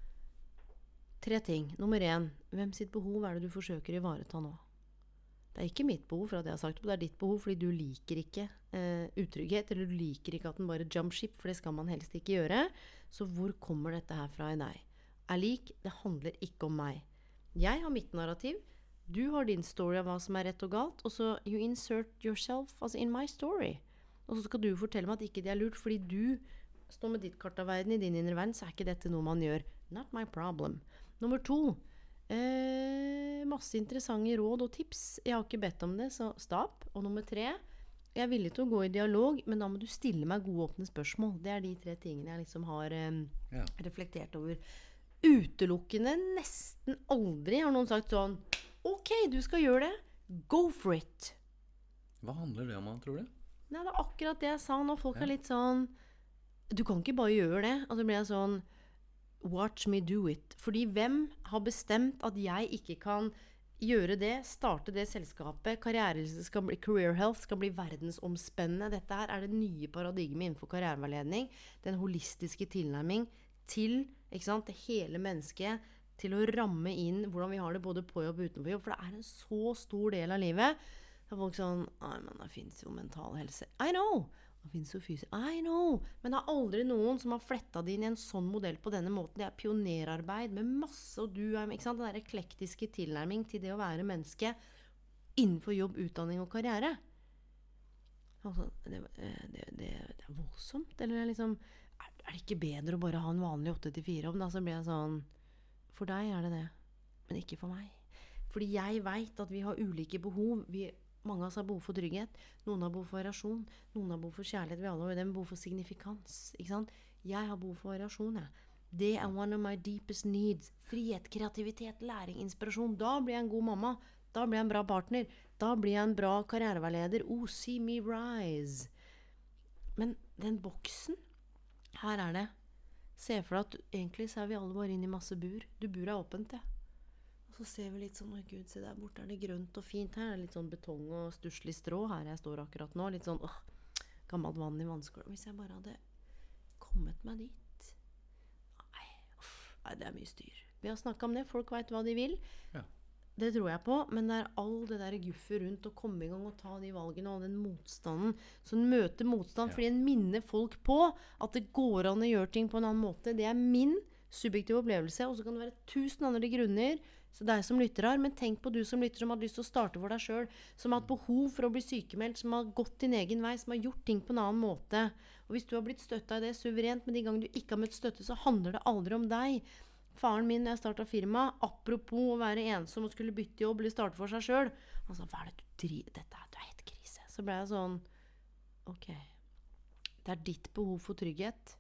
tre ting. Nummer én, hvem sitt behov er det du forsøker å ivareta nå? Det er ikke mitt behov for at jeg har sagt det, det er ditt behov fordi du liker ikke eh, utrygghet, eller du liker ikke at den bare jump ship, for det skal man helst ikke gjøre. Så hvor kommer dette her fra i deg? Er lik, det handler ikke om meg. Jeg har mitt narrativ, du har din story av hva som er rett og galt, og så you insert yourself altså in my story. Og så skal du fortelle meg at ikke det er lurt, fordi du står med ditt kart av verden i din indre verden, så er ikke dette noe man gjør. Not my problem. Nummer to, Eh, masse interessante råd og tips. Jeg har ikke bedt om det, så stopp. Og nummer tre, jeg er villig til å gå i dialog, men da må du stille meg gode åpne spørsmål. Det er de tre tingene jeg liksom har eh, ja. reflektert over. Utelukkende, nesten aldri har noen sagt sånn, ok, du skal gjøre det, go for it. Hva handler det om, tror du? Nei, det er akkurat det jeg sa nå. Folk ja. er litt sånn, du kan ikke bare gjøre det. Og så blir jeg sånn, watch me do it. Fordi hvem har bestemt at jeg ikke kan gjøre det, starte det selskapet, karriere skal bli, career health skal bli verdensomspennende. Dette her er det nye paradigmet innenfor karriereveiledning. Den holistiske tilnærming til, ikke sant, det hele mennesket, til å ramme inn hvordan vi har det både på jobb og utenfor jobb. For det er en så stor del av livet. Da er folk sånn, nei, men det finnes jo mental helse. I know! Det finnes jo fysisk. I know! Men det er aldri noen som har flettet det inn i en sånn modell på denne måten. Det er pionerarbeid med masse, og du er, ikke sant, den der eklektiske tilnærming til det å være menneske innenfor jobb, utdanning og karriere. Altså, det, det, det, det er voldsomt. Eller liksom, er, er det ikke bedre å bare ha en vanlig åtte til fire jobb? Da så blir jeg sånn, for deg er det det, men ikke for meg. Fordi jeg vet at vi har ulike behov. Vi Mange av oss har behov for trygghet, noen har behov for variasjon, noen har behov for kjærlighet, vi alle har behov for signifikans, ikke sant? Jeg har behov for variasjon, ja. Det er one of my deepest needs. Frihet, kreativitet, læring, inspirasjon. Da blir jeg en god mamma, da blir jeg en bra partner, da blir jeg en bra karriereveileder. Oh, see me rise. Men den boksen, her er det. Se for deg at egentlig så er vi alle bare inne i masse bur. Du bur er åpent, ja. Så ser vi litt sånn, oi Gud, se der borte er det grønt og fint her. Det er litt sånn betong og stusslig strå her jeg står akkurat nå. Litt sånn, åh, gammelt vann i vannskål. Hvis jeg bare hadde kommet meg dit. Nei, uff, nei, det er mye styr. Vi har snakket om det, folk vet hva de vil. Ja. Det tror jeg på, men det er all det der guffer rundt å komme i gang og ta de valgene og den motstanden. Så den møter motstand, ja. Fordi den minner folk på at det går an å gjøre ting på en annen måte. Det er min subjektive opplevelse, og så kan det være tusen andre grunner. Så deg som lytter her, men tenk på du som lytter som har lyst til å starte for deg selv, som har hatt behov for å bli sykemeldt, som har gått din egen vei, som har gjort ting på en annen måte. Og hvis du har blitt støttet i det suverent, men de ganger du ikke har møtt støtte, så handler det aldri om deg. Faren min, når jeg startet firma, apropos å være ensom og skulle bytte jobb eller starte for seg selv, han sa, hva er det du driver? Dette er, du er helt krise. Så ble jeg sånn, ok, det er ditt behov for trygghet,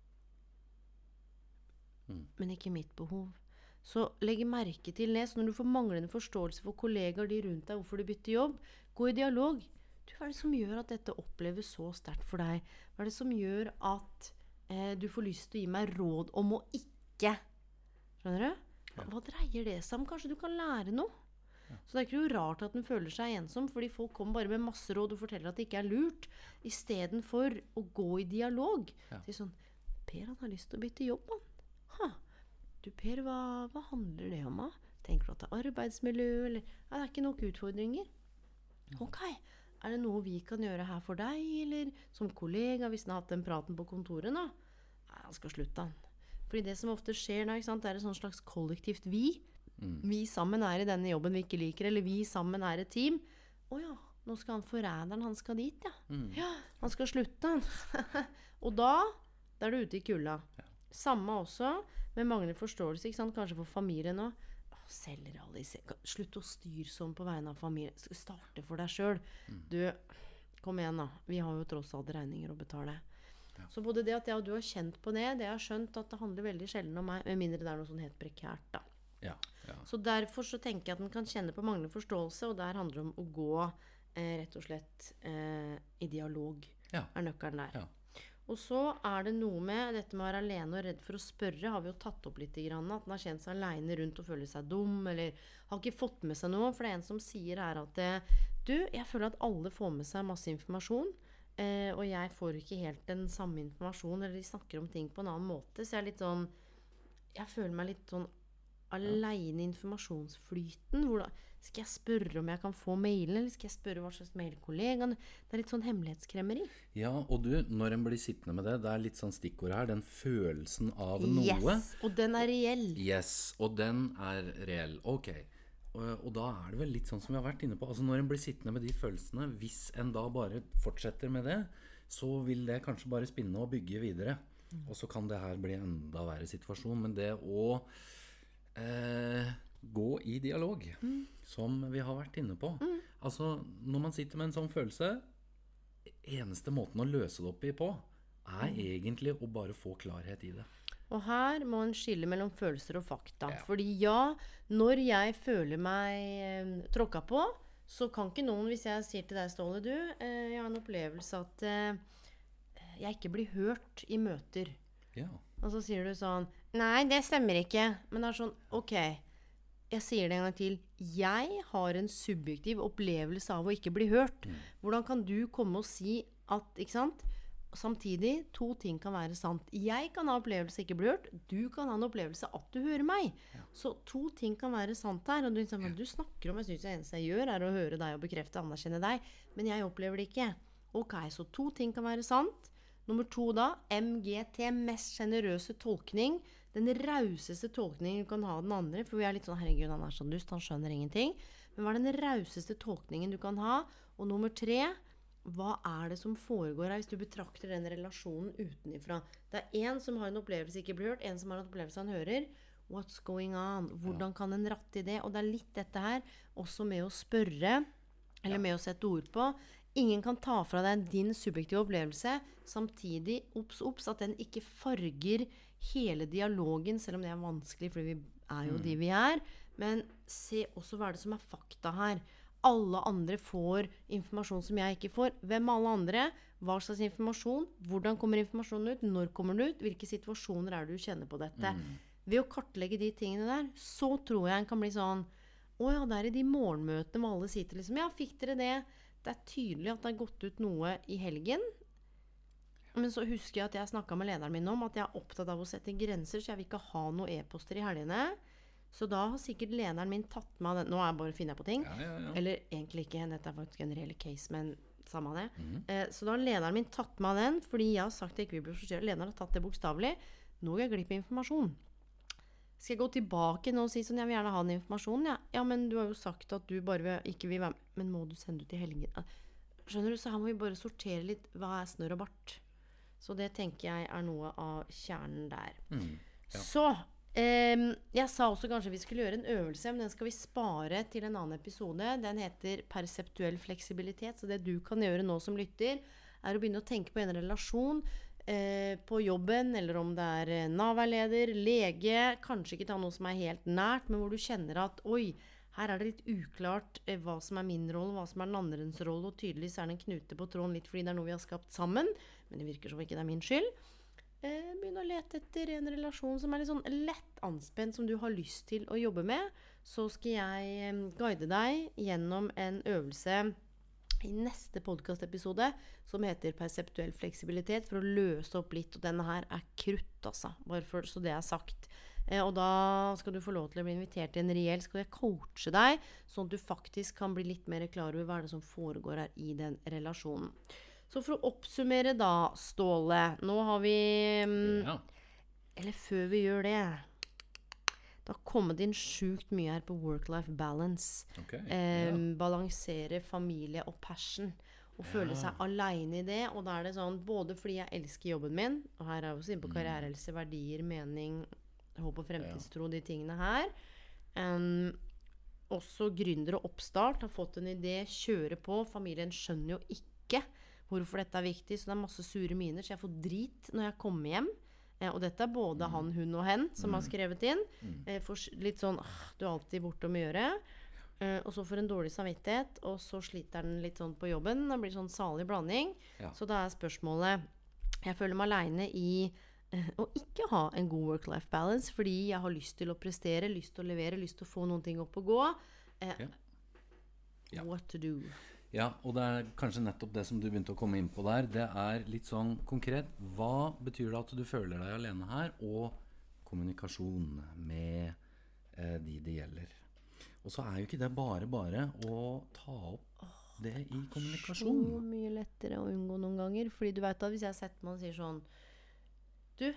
mm. men ikke mitt behov. Så legg merke til det, så når du får manglende forståelse for kollegaer de rundt deg, hvorfor du bytter jobb, gå i dialog. Du, hva er det som gjør at dette oppleves så sterkt for deg? Hva er det som gjør at eh, du får lyst til å gi meg råd om å ikke. Skjønner du? Hva, hva dreier det seg om? Kanskje du kan lære noe? Så det er ikke jo rart at den føler seg ensom, fordi folk kommer bare med masse råd og forteller at det ikke er lurt, i stedet for å gå i dialog. Ja. Si sånn, Per han har lyst til å bytte jobb, han. Ha. Du Per, hva, hva handler det om da? Tenker du at det er arbeidsmiljø, eller ja, det er ikke nok utfordringer? Ok, er det noe vi kan gjøre her for deg, eller som kollega, hvis han har hatt den praten på kontoret da? Nei, han skal slutte han. Fordi det som ofte skjer da, ikke sant, det er et sånn slags kollektivt vi. Mm. Vi sammen er i denne jobben vi ikke liker, eller vi sammen er et team. Åja, nå skal han forræderen, han skal dit, ja. Mm. Ja, han skal slutte, han. Og da, da er du ute i kulda. Ja. Samme også, med manglende forståelse, ikke sant, kanskje for familien også. Å, selvrealisere, slutt å styre sånn på vegne av familien. Starte for deg selv. Mm. Du, kom igjen da, vi har jo tross alt regninger å betale. Ja. Så både det at jeg og du har kjent på det, det har skjønt at det handler veldig sjelden om meg, med mindre det er noe sånn helt prekært da. Ja, ja. Så derfor så tenker jeg at den kan kjenne på manglende forståelse, og der handler det om å gå eh, rett og slett eh, i dialog, ja. Er nøkkelen der. Ja. Og så er det noe med dette med å være alene og redd for å spørre, har vi jo tatt opp litt i grann, at den har kjent seg alene rundt og føler seg dum, eller har ikke fått med seg noe, for det er en som sier her at du, jeg føler at alle får med seg masse informasjon, eh, og jeg får ikke helt den samme informasjonen, eller de snakker om ting på en annen måte, så jeg er litt sånn, jeg føler meg litt sånn alene informasjonsflyten. Hvordan, skal jeg spørre om jeg kan få mailen, eller skal jeg spørre hva slags mailkollegaen? Det er litt sånn hemmelighetskremmeri. Ja, og du, når en blir sittende med det, det er litt sånn stikkord her, den følelsen av noe. Yes, og den er reell. Yes, og den er reell. Ok, og, og da er det vel litt sånn som vi har vært inne på. Altså når en blir sittende med de følelsene, hvis en da bare fortsetter med det, så vil det kanskje bare spinne og bygge videre. Mm. Og så kan det her bli enda verre situasjon, men det å Eh, gå i dialog, mm. som vi har vært inne på. Mm. Altså, når man sitter med en sånn følelse, eneste måten å løse det opp i på, er mm. egentlig å bare få klarhet i det. Og her må en skille mellom følelser og fakta. Ja. Fordi ja, når jeg føler meg eh, tråkket på, så kan ikke noen, hvis jeg sier til deg, Ståle, du, eh, jeg har en opplevelse at eh, jeg ikke blir hørt i møter. Ja. Og så sier du sånn, nei, det stemmer ikke. Men det er sånn, ok, jeg sier det en gang til. Jeg har en subjektiv opplevelse av å ikke bli hørt. Mm. Hvordan kan du komme og si at, ikke sant? Samtidig, to ting kan være sant. Jeg kan ha opplevelse ikke bli hørt. Du kan ha en opplevelse at du hører meg. Ja. Så to ting kan være sant her. Og du, liksom, du snakker om, jeg synes det eneste jeg gjør er å høre deg og bekrefte, anerkjenne deg. Men jeg opplever det ikke. Ok, så to ting kan være sant. Nummer to da, M G T, mest generøse tolkning. Den rauseste tolkningen du kan ha den andre, for vi er litt sånn, herregud, han er så dust, han skjønner ingenting. Men hva er den rauseste tolkningen du kan ha? Og nummer tre, hva er det som foregår her hvis du betrakter den relasjonen utenifra? Det er en som har en opplevelse ikke blir hørt, en som har en opplevelse han hører. What's going on? Hvordan kan en ratte i det? Og det er litt dette her, også med å spørre, eller med å sette ord på. Ingen kan ta fra deg din subjektive opplevelse, samtidig, opps, opps, at den ikke farger hele dialogen, selv om det er vanskelig, for vi er jo mm. de vi er. Men se også hva er det som er fakta her. Alle andre får informasjon som jeg ikke får. Hvem alle andre? Hva slags informasjon? Hvordan kommer informasjonen ut? Når kommer den ut? Hvilke situasjoner er det du kjenner på dette? Mm. Ved å kartlegge de tingene der, så tror jeg en kan bli sånn, å ja, der er de morgenmøtene hvor alle sitter liksom, ja, fikk dere det? Det er tydelig at det har gått ut noe i helgen. Men så husker jeg at jeg snakket med lederen min om at jeg er opptatt av å sette grenser, så jeg vil ikke ha noen e-poster i helgene. Så da har sikkert lederen min tatt med den. Nå er jeg bare å finne på ting. Ja, ja, ja. Eller egentlig ikke, dette er faktisk en reell case, men samme det. Mm-hmm. Eh, så da har lederen min tatt med den, fordi jeg har sagt at jeg ikke vil bli forstyrret. Lederen har tatt det bokstavelig. Nå går jeg glipp av informasjon. Skal jeg gå tilbake nå og si sånn, jeg vil gjerne ha den informasjonen? Ja, ja, men du har jo sagt at du bare vil, ikke vil være med. Men må du sende ut i helgen? Skjønner du, så her må vi bare sortere litt hva er snør og bart. Så det tenker jeg er noe av kjernen der. Mm, ja. Så, eh, jeg sa også kanskje vi skulle gjøre en øvelse, men den skal vi spare til en annen episode. Den heter perseptuell fleksibilitet, så det du kan gjøre nå som lytter, er å begynne å tenke på en relasjon, på jobben, eller om det er Nav-veileder, lege, kanskje ikke ta noe som er helt nært, men hvor du kjenner at, oi, her er det litt uklart eh, hva som er min rolle, hva som er den andres rolle, og tydeligvis er det en knute på tråden litt fordi det er noe vi har skapt sammen, men det virker som ikke det er min skyld. eh, begynn å lete etter en relasjon som er litt sånn lett anspent, som du har lyst til å jobbe med. Så skal jeg eh, guide deg gjennom en øvelse i neste podcastepisode som heter perseptuell fleksibilitet, for å løse opp litt, og denne her er krutt, altså, bare for, så det er sagt. Eh, og da skal du få lov til å bli invitert til en reell, skal jeg coache deg, sånn at du faktisk kan bli litt mer klar over hva er det som foregår her i den relasjonen. Så for å oppsummere da, Ståle, nå har vi, mm, Ja. eller før vi gjør det, det har kommet inn sjukt mye her på work-life balance. Ok, Eh, ja. Balansere familie og passion. Og føle Ja. seg alene i det. Og da er det sånn, både fordi jeg elsker jobben min, og her er jeg også inne på karrierehelse, verdier, mening, håp og fremtidstro, de tingene her. Um, også gründer og oppstart har fått en idé, kjøre på. Familien skjønner jo ikke hvorfor dette er viktig, så det er masse sure miner, så jeg får drit når jeg kommer hjem. Eh, og dette er både han, hun og hen som har skrevet inn. Eh, for s- litt sånn, «Åh, du er alltid borte om å gjøre». Eh, og så får en dårlig samvittighet, og så sliter den litt sånn på jobben. Det blir sånn salig blanding. Ja. Så da er spørsmålet, jeg føler meg alene i eh, å ikke ha en god work-life balance, fordi jeg har lyst til å prestere, lyst til å levere, lyst til å få noen ting opp og gå. Eh, Ja. Ja. What to do? Ja, og det er kanskje nettopp det som du begynte å komme inn på der. Det er litt sånn konkret. Hva betyr det at du føler deg alene her? Og kommunikasjon med eh, de det gjelder. Og så er jo ikke det bare bare å ta opp det i Så kommunikasjon. mye lettere å unngå noen ganger. Fordi du vet da, hvis jeg setter meg og sier sånn, du,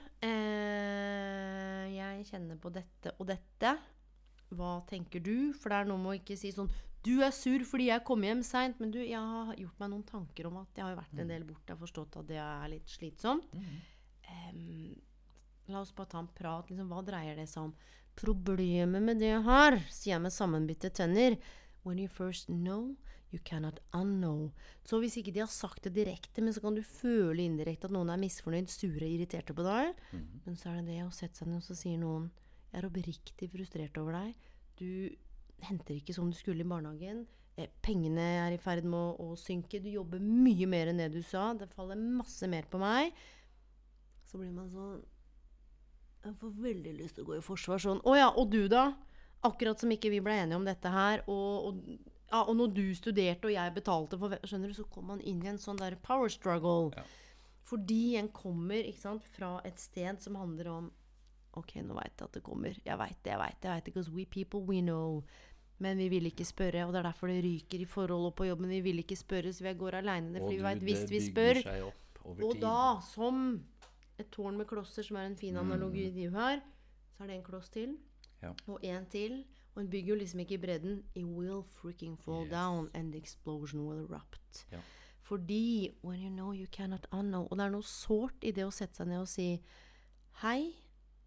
eh, jeg kjenner på dette og dette. Hva tenker du? For det er noe med å ikke si sånn, du er sur fordi jeg kom hjem sent, men du, jeg har gjort meg noen tanker om at jeg har jo vært en del borte, jeg har forstått at det er litt slitsomt. Em, la oss bare ta en prat, liksom, hva dreier det seg om? Problemet med det her, sier jeg med sammenbitte tenner. When you first know, you cannot unknow. Så hvis ikke de har sagt det direkte, men så kan du føle indirekte at noen er misfornøyd, sure, irriterte på deg. Men så er det det å sette seg ned, og så sier noen, jeg er oppriktig frustrert over deg. Du henter ikke som du skulle i barnehagen. Eh, pengene er i ferd med å, å synke. Du jobber mye mer enn det du sa. Det faller masse mer på meg. Så blir man sånn, jeg får veldig lyst til å gå i forsvar sånn. Åja, og du da? Akkurat som ikke vi ble enige om dette her, og, og, ja, og når du studerte og jeg betalte for, skjønner du, så kom man inn i en sånn der power struggle. Ja. Fordi en kommer, ikke sant, fra et sted som handler om, ok, nå vet jeg at det kommer, jeg vet det, jeg vet det, jeg vet det, because we people, we know. Men vi vil ikke spørre, og det er derfor det ryker i forhold og på jobben, vi vil ikke spørre, så vi går alene, fordi vi vet hvis vi spør. Det bygger seg opp over Og tid. da, som et tårn med klosser, som er en fin analogi du har, så er det en kloss til, Ja. og en til, og en bygger jo liksom ikke i bredden. It will freaking fall Yes. down, and the explosion will erupt. Ja. Fordi, when you know you cannot unknow, og det er noe sårt i det å sette seg ned og si, hei,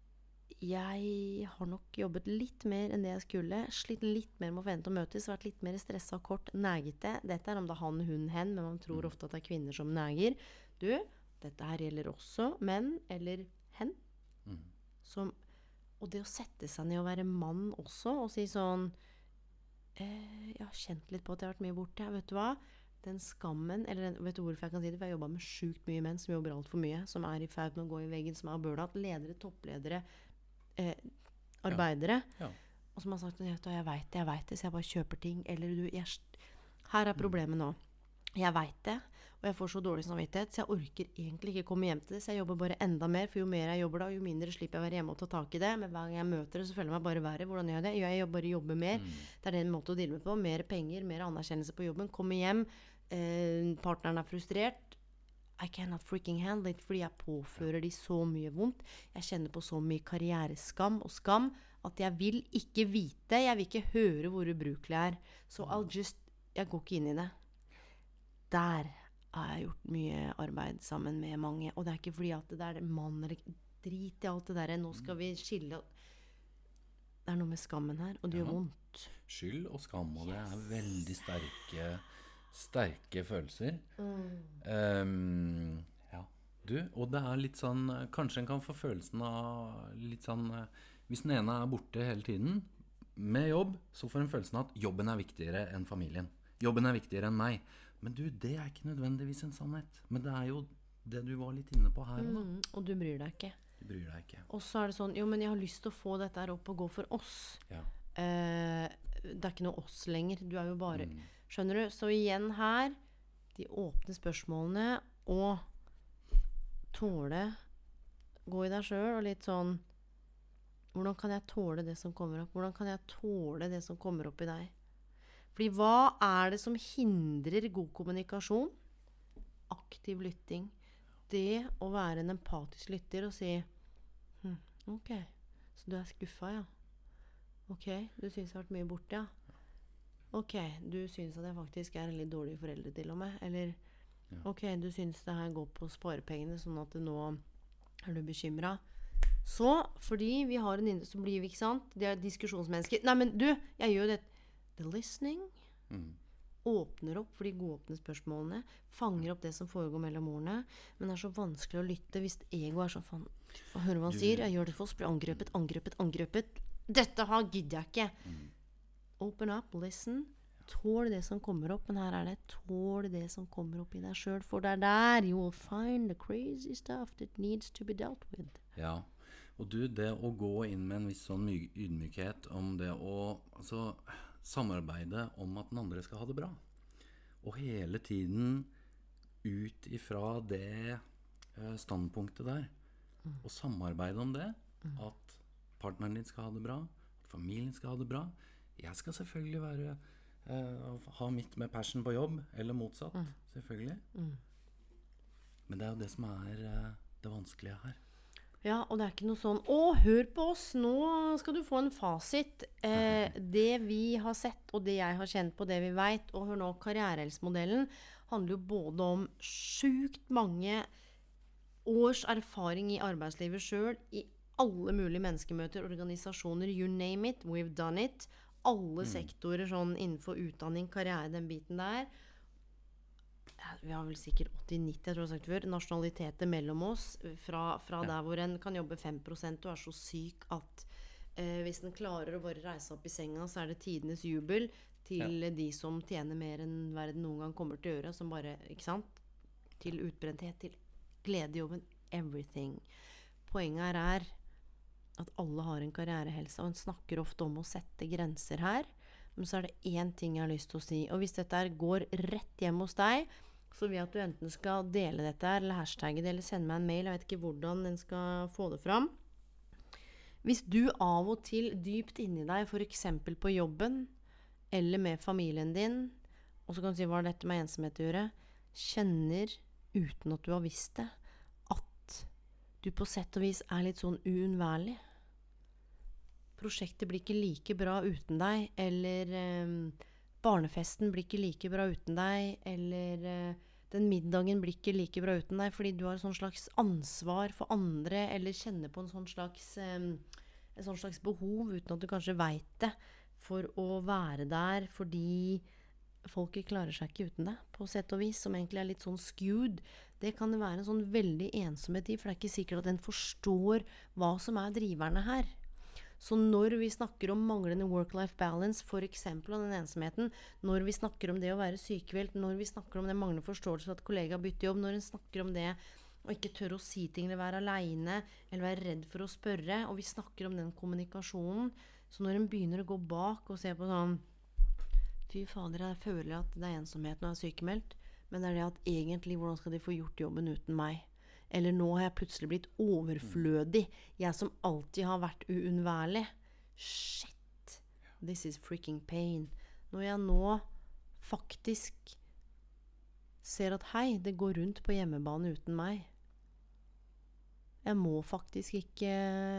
jeg har nok jobbet litt mer enn det jeg skulle, slitt litt mer med å forvente å møtes, vært litt mer stresset, kort, nægete. Dette er om det er han, hun, hen, men man tror ofte at det er kvinner som næger. Du, dette her gjelder også menn, eller hen. Mm. Som, og det å sette seg ned og være mann også, og si sånn, eh, jeg har kjent litt på at jeg har vært mye borte, vet du hva? Den skammen, eller den, vet du hvorfor jeg kan si det? For jeg har jobbet med sjukt mye menn som jobber alt for mye, som er i ferd med å gå i veggen, som er burnout, ledere, toppledere, eh, arbeidere, Ja. og som har sagt, jeg vet det, jeg vet det, jeg vet det, så jeg bare kjøper ting, eller du, jeg, her er problemet nå. Jeg vet det, og jeg får så dårlig samvittighet, så jeg orker egentlig ikke komme hjem til det, så jeg jobber bare enda mer, for jo mer jeg jobber da, jo mindre slipper jeg å være hjemme og ta tak i det, men hver gang jeg møter det, så føler jeg meg bare verre. Hvordan gjør jeg det? Jo, jeg bare jobber mer. Det er det en måte å deale med på. Mer penger, mer anerkjennelse på jobben. Komme hjem, eh, partneren er frustrert. I cannot freaking handle it, fordi jeg påfører de så mye vondt. Jeg kjenner på så mye karriereskam og skam, at jeg vil ikke vite, jeg vil ikke høre hvor ubrukelig jeg er. Så I'll just, jeg går ikke inn i det. Der har jeg gjort mye arbeid sammen med mange, og det er ikke fordi at det er mann eller drit i alt det der, nå skal vi skille. Det er noe med skammen her, og det gjør Ja. vondt. Skyld og skam, og det er veldig sterke, sterke følelser. Ehm, ja, du, og det er litt sånn, kanskje en kan få følelsen av litt sånn, eh, hvis den ene er borte hele tiden, med jobb, så får en følelsen av at jobben er viktigere enn familien. Jobben er viktigere enn meg. Men du, det er ikke nødvendigvis en sannhet. Men det er jo det du var litt inne på her da. Mm, og du bryr deg ikke. Du bryr deg ikke. Og så er det sånn, jo, men jeg har lyst til å få dette her opp og gå for oss. Ja. Eh, det er ikke noe oss lenger. Du er jo bare, Mm. skjønner du? Så igjen her, de åpne spørsmålene, og tåle, gå i deg selv, og litt sånn, hvordan kan jeg tåle det som kommer opp? Hvordan kan jeg tåle det som kommer opp i deg? Fordi hva er det som hindrer god kommunikasjon? Aktiv lytting. Det å være en empatisk lytter og si hm, ok, så du er skuffet, ja. Ok, du synes jeg har vært mye borte, ja. Ok, du synes at jeg faktisk er en litt dårlig foreldre til og med. Eller, Ja. ok, du synes det her går på sparepengene, sånn at nå er du bekymret. Så, fordi vi har en inne som blir, ikke sant? Det er diskusjonsmennesker. Nei, men du, jeg gjør det. The listening Mm. åpner opp for de gode åpne spørsmålene, fanger opp det som foregår mellom ordene, men det er så vanskelig å lytte hvis ego er sånn, faen, faen hør hva han Du- sier, jeg gjør det for oss, blir angrepet, angrepet, angrepet. Dette her gidder jeg ikke. Mm. Open up, listen, tål det som kommer opp, men her er det, tål det som kommer opp i deg selv, for det er der you will find the crazy stuff that needs to be dealt with. Ja, og du, det å gå inn med en viss sånn my- ydmykhet om det å altså, samarbeide om at den andre skal ha det bra. Og hele tiden ut ifra det eh, standpunktet der, og samarbeide om det, at partneren din skal ha det bra, at familien skal ha det bra. Jeg skal selvfølgelig være, eh, ha mitt med passion på jobb, eller motsatt, selvfølgelig. Men det er jo det som er eh, det vanskelige her. Ja, og det er ikke noe sånn, å, hør på oss, nå skal du få en fasit. Eh, det vi har sett, og det jeg har kjent på, det vi vet, og hør nå, karrierehelsmodellen handler jo både om sjukt mange års erfaring i arbeidslivet selv, i alle mulige menneskemøter, organisasjoner, you name it, we've done it. Alle sektorer sånn innenfor utdanning, karriere, den biten der. Ja, vi har vel sikkert åtti nitti, jeg tror jeg har sagt før, nasjonaliteter mellom oss, fra, fra Ja. der hvor en kan jobbe fem prosent og er så syk at eh, hvis en klarer å bare reise opp i senga, så er det tidenes jubel til Ja. de som tjener mer enn verden noen gang kommer til å gjøre, som bare, ikke sant? Til utbrenthet, til glede i jobben, everything. Poenget her er at alle har en karrierehelse, og en snakker ofte om å sette grenser her, men så er det én ting jeg har lyst til å si, og hvis dette her går rett hjem hos deg, så vil jeg at du enten skal dele dette her, eller hashtagge det, eller sende meg en mail, jeg vet ikke hvordan en skal få det fram. Hvis du av og til dypt inni deg, for eksempel på jobben, eller med familien din, og så kan du si, hva har dette med ensomhet å gjøre, kjenner, uten at du har visst det, at du på sett og vis er litt sånn uunnværlig. Prosjektet blir ikke like bra uten deg, eller eh, barnefesten blir ikke like bra uten deg, eller eh, den middagen blir ikke like bra uten deg, fordi du har et sånn slags ansvar for andre, eller kjenner på en sånn slags, eh, en sånn slags behov, uten at du kanskje vet det, for å være der, fordi folket klarer seg ikke uten det, på sett og vis, som egentlig er litt sånn skewed. Det kan det være en sånn veldig ensomhet i, for det er ikke sikkert at den forstår hva som er driverne her. Så når vi snakker om manglende work-life balance, for eksempel av den ensomheten, når vi snakker om det å være sykemeldt, når vi snakker om det manglende forståelse for at kollega bytter jobb, når en snakker om det å ikke tørre å si ting, eller være alene, eller være redd for å spørre, og vi snakker om den kommunikasjonen, så når en begynner å gå bak og se på sånn, fy fader, jeg føler at det er ensomhet når jeg er sykemeldt, men det er det at egentlig, hvordan skal de få gjort jobben uten meg? Eller nå har jeg plutselig blitt overflødig. Jeg som alltid har vært uunnværlig. Shit. This is freaking pain. Når jeg nå faktisk ser at hei, det går rundt på hjemmebane uten meg. Jeg må faktisk ikke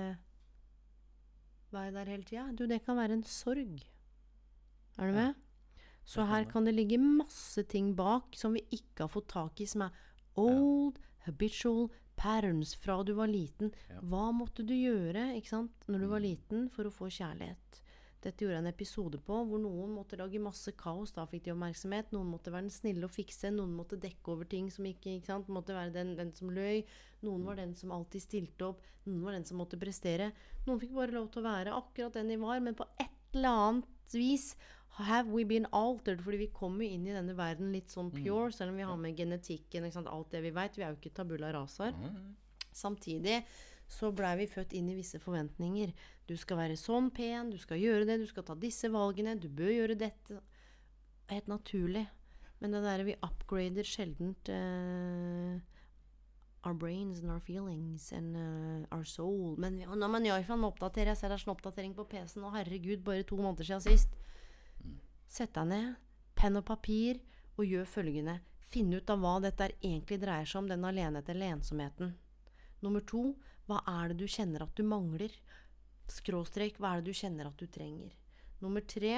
være der hele tiden. Du, det kan være en sorg. Er du med? Så her kan det ligge masse ting bak som vi ikke har fått tak i, som er old habitual patterns fra du var liten. Ja. Hva måtte du gjøre, ikke sant, når du var liten for å få kjærlighet? Dette gjorde jeg en episode på, hvor noen måtte lage masse kaos, da fikk de oppmerksomhet, noen måtte være den snille og fikse, noen måtte dekke over ting som ikke, ikke sant, måtte være den, den som løy, noen var den som alltid stilte opp, noen var den som måtte prestere, noen fikk bare lov til å være akkurat den de var, men på et eller annet vis have we been altered? Fordi vi kommer inn i denne verden litt sånn pure, selv om vi har med genetikken, ikke sant? Alt det vi vet. Vi er jo ikke tabula rasa. Samtidig så ble vi født inn i visse forventninger. Du skal være sånn pen, du skal gjøre det, du skal ta disse valgene, du bør gjøre dette. Helt naturlig. Men det der vi upgrader sjeldent uh, our brains and our feelings and uh, our soul. Men når man gjør for å oppdatere, jeg ser det er sånn oppdatering på P C-en, og herregud, bare to måneder siden sist. Sett deg ned, penn og papir, og gjør følgende. Finn ut av hva dette egentlig dreier seg om, den alenhet eller ensomheten. Nummer to, hva er det du kjenner at du mangler? Skråstrek, hva er det du kjenner at du trenger? Nummer tre,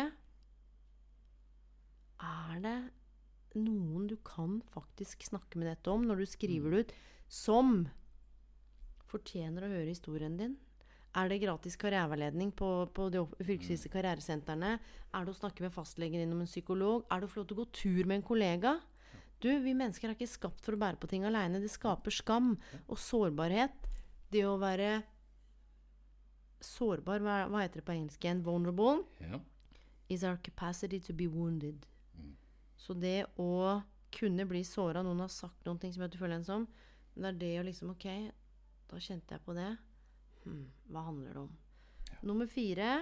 er det noen du kan faktisk snakke med dette om når du skriver det ut, som fortjener å høre historien din? Er det gratis karriereveiledning på, på de fylkesvise karrieresentrene? Er det å snakke med fastlegen innom en psykolog? Er det å få lov til å gå tur med en kollega? Du, vi mennesker er ikke skapt for å bære på ting alene. Det skaper skam og sårbarhet. Det å være sårbar, hva, hva heter det på engelsk igjen? Vulnerable? Ja. Is our capacity to be wounded. Mm. Så det å kunne bli såret, noen har sagt noen ting som jeg føler en som, men det er det å liksom, ok, da kjente jeg på det. Hmm, hva handler det om? Ja. Nummer fire,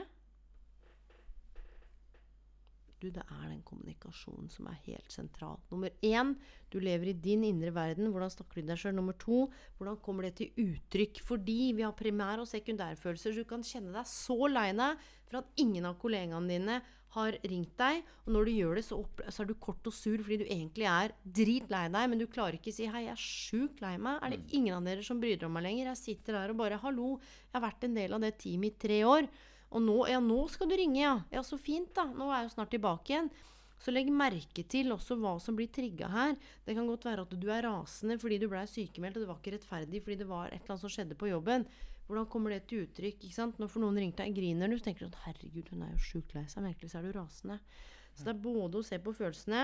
du, det er den kommunikasjonen som er helt sentral. Nummer en, du lever i din indre verden. Hvordan snakker du deg selv? Nummer to, hvordan kommer det til uttrykk? Fordi vi har primær- og sekundærfølelser, så du kan kjenne deg så lei deg for at ingen av kollegaene dine har ringt deg, og når du gjør det, så, opp, så er du kort og sur fordi du egentlig er dritlei deg, men du klarer ikke å si, hei, jeg er sjukt lei meg. Er det ingen av dere som bryr om meg lenger? Jeg sitter der og bare, hallo, jeg har vært en del av det teamet i tre år, og nå, ja, nå skal du ringe, ja. Ja, så fint da. Nå er jeg jo snart tilbake igjen. Så legg merke til også hva som blir trigget her. Det kan godt være at du er rasende fordi du ble sykemeldt, og det var ikke rettferdig fordi det var et eller annet som skjedde på jobben. Hvordan kommer det til uttrykk, ikke sant? Når for noen ringte deg, griner du, så tenker du at herregud, hun er jo sjukt lei seg, virkelig så er du rasende. Så det er både å se på følelsene,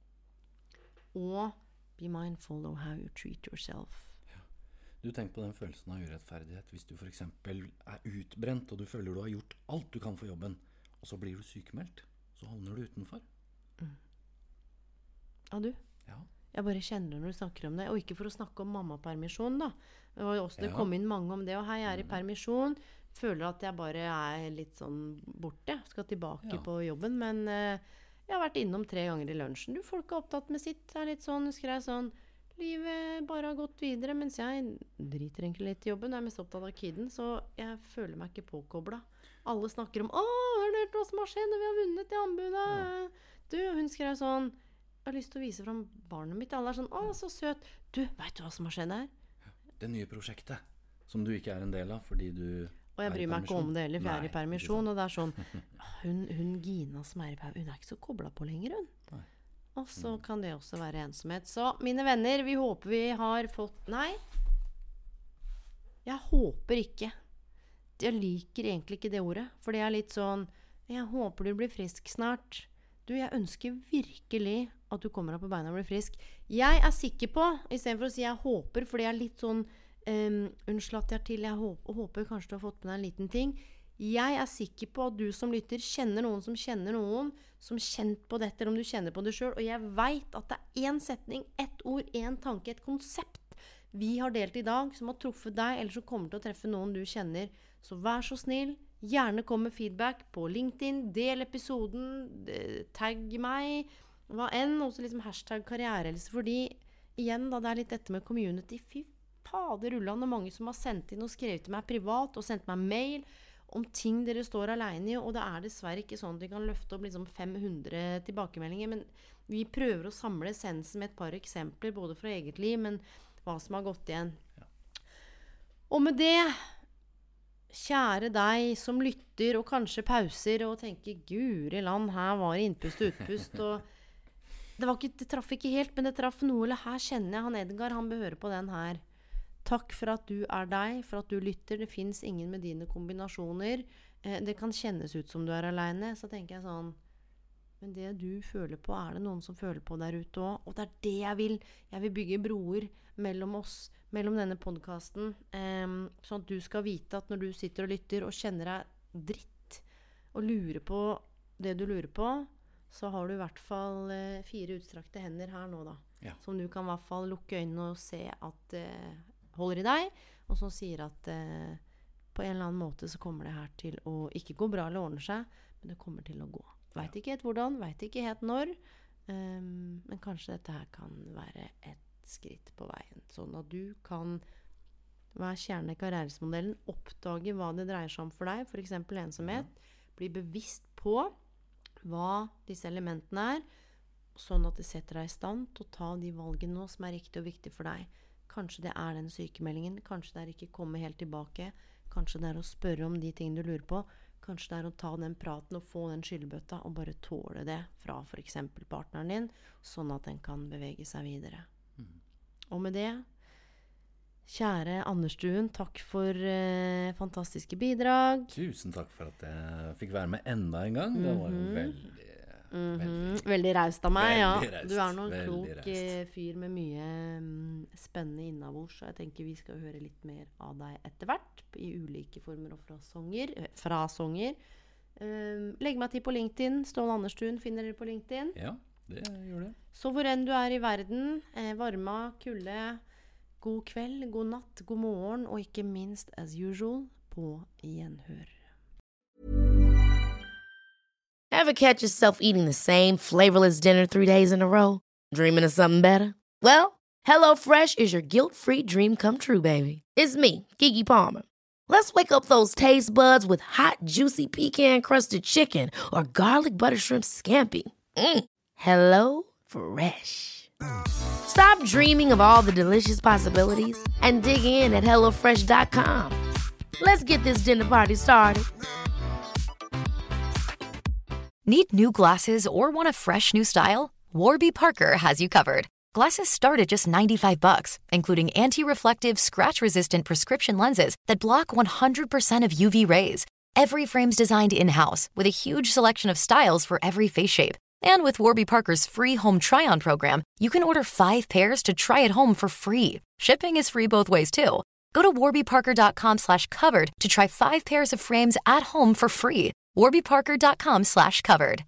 og be mindful of how you treat yourself. Du tenker på den følelsen av urettferdighet hvis du for eksempel er utbrent, og du føler du har gjort alt du kan for jobben, og så blir du sykemeldt, så havner du utenfor. Mm. Ja, du? Ja. Jeg bare kjenner når du snakker om det, og ikke for å snakke om mammapermisjon da. Det var jo også, det kom inn mange om det, og hei, jeg er i permisjon, føler at jeg bare er litt sånn borte, skal tilbake ja. På jobben, men uh, jeg har vært innom tre ganger i lunsjen. Du, folk er opptatt med sitt, er litt sånn, husker jeg sånn, livet bare har gått videre, mens jeg driter egentlig litt i jobben, jeg er mest opptatt av kiden, så jeg føler meg ikke påkoblet. Alle snakker om, åh, har du hørt hva som har skjedd, vi har vunnet i anbudet? Ja. Du, hun skrev sånn, jeg har lyst til å vise frem barnet mitt. Alle er sånn, åh, så søt. Du, vet du hva som har skjedd her? Det nye prosjektet, som du ikke er en del av, fordi du og jeg bryr meg ikke om det heller, for jeg er i permisjon, og det er sånn, hun, hun Gina som er i permisjon, hun er ikke så koblet på lenger, hun. Nei. Og så mm. kan det også være ensomhet. Så, mine venner, vi håper vi har fått, nei, jeg håper ikke. Jeg liker egentlig ikke det ordet, for det er litt sånn, jeg håper du blir frisk snart. Du, jeg ønsker virkelig at du kommer deg på beina og blir frisk. Jeg er sikker på, i stedet for å si jeg håper, for det er litt sånn, um, unnskyld at jeg er til, jeg håper, håper kanskje du har fått med deg en liten ting. Jeg er sikker på at du som lytter kjenner noen som kjenner noen, som kjent på dette, eller om du kjenner på det selv, og jeg vet at det er en setning, ett ord, en tanke, et konsept vi har delt i dag, som har truffet deg, eller som kommer til å treffe noen du kjenner. Så vær så snill, gjerne kom med feedback på LinkedIn, del episoden, tagg meg, hva enn, også liksom hashtag karrierehelse, fordi igjen da, det er litt dette med community, fy fader rullan, og mange som har sendt inn og skrevet til meg privat, og sendt meg mail, om ting dere står alene i, og det er dessverre ikke sånn at vi kan løfte opp liksom fem hundre tilbakemeldinger, men vi prøver å samle essensen med et par eksempler, både fra eget liv, men hva som har gått igjen. Ja. Og med det, kjære deg som lytter, og kanskje pauser, og tenker, guri land, her var det innpust og utpust, og det, var ikke, det traff ikke helt, men det traff noe, eller her kjenner jeg han Edgar, han bør høre på den her. Takk for at du er deg, for at du lytter. Det finnes ingen med dine kombinasjoner. Eh, det kan kjennes ut som du er alene. Så tenker jeg sånn, men det du føler på, er det noen som føler på der ute også? Og det er det jeg vil. Jeg vil bygge broer mellom oss, mellom denne podcasten. Eh, sånn at du skal vite at når du sitter og lytter og kjenner deg dritt, og lurer på det du lurer på, så har du i hvert fall eh, fire utstrakte hender her nå da. Ja. Som du kan i hvert fall lukke øynene og se at eh, holder i deg, og som sier at eh, på en eller annen måte så kommer det her til å ikke gå bra eller ordne seg, men det kommer til å gå. Vet ikke helt hvordan, vet ikke helt når, um, men kanskje dette her kan være et skritt på veien, sånn at du kan være kjerne i karrieresmodellen, oppdage hva det dreier seg om for deg, for eksempel ensomhet, bli bevisst på hva disse elementene er, sånn at det setter deg i stand til å ta de valgene nå som er riktig og viktig for deg. Kanskje det er den sykemeldingen, kanskje det er ikke komme helt tilbake, kanskje det er å spørre om de tingene du lurer på, kanskje det er å ta den praten og få den skyldbøtta og bare tåle det fra for eksempel partneren din, sånn at den kan bevege seg videre. Mm. Og med det, kjære Anderstuen, takk for eh, fantastiske bidrag. Tusen takk for at jeg fikk være med enda en gang. Det var jo veldig, mm-hmm. veldig, veldig raust av meg, ja. Raust, du er noen klok raust. fyr med mye um, spennende innabords, så jeg tenker vi skal høre litt mer av deg etter hvert, i ulike former og frasonger. frasonger. Um, legg meg til på LinkedIn, Ståle Anderstuen, finner dere på LinkedIn. Ja, det gjør det. Så hvor enn du er i verden, eh, varma, kulde, god kveld, god natt, god morgen, og ikke minst, as usual, på gjenhør. Ever catch yourself eating the same flavorless dinner three days in a row? Dreaming of something better? Well, HelloFresh is your guilt-free dream come true, baby. It's me, Keke Palmer. Let's wake up those taste buds with hot, juicy pecan-crusted chicken or garlic butter shrimp scampi. Mm. Hello Fresh. Stop dreaming of all the delicious possibilities and dig in at hello fresh dot com. Let's get this dinner party started. Need new glasses or want a fresh new style? Warby Parker has you covered. Glasses start at just ninety-five bucks, including anti-reflective, scratch-resistant prescription lenses that block one hundred percent of U V rays. Every frame's designed in-house with a huge selection of styles for every face shape. And with Warby Parker's free home try-on program, you can order five pairs to try at home for free. Shipping is free both ways, too. Go to warby parker dot com slash covered to try five pairs of frames at home for free. warby parker dot com slash covered.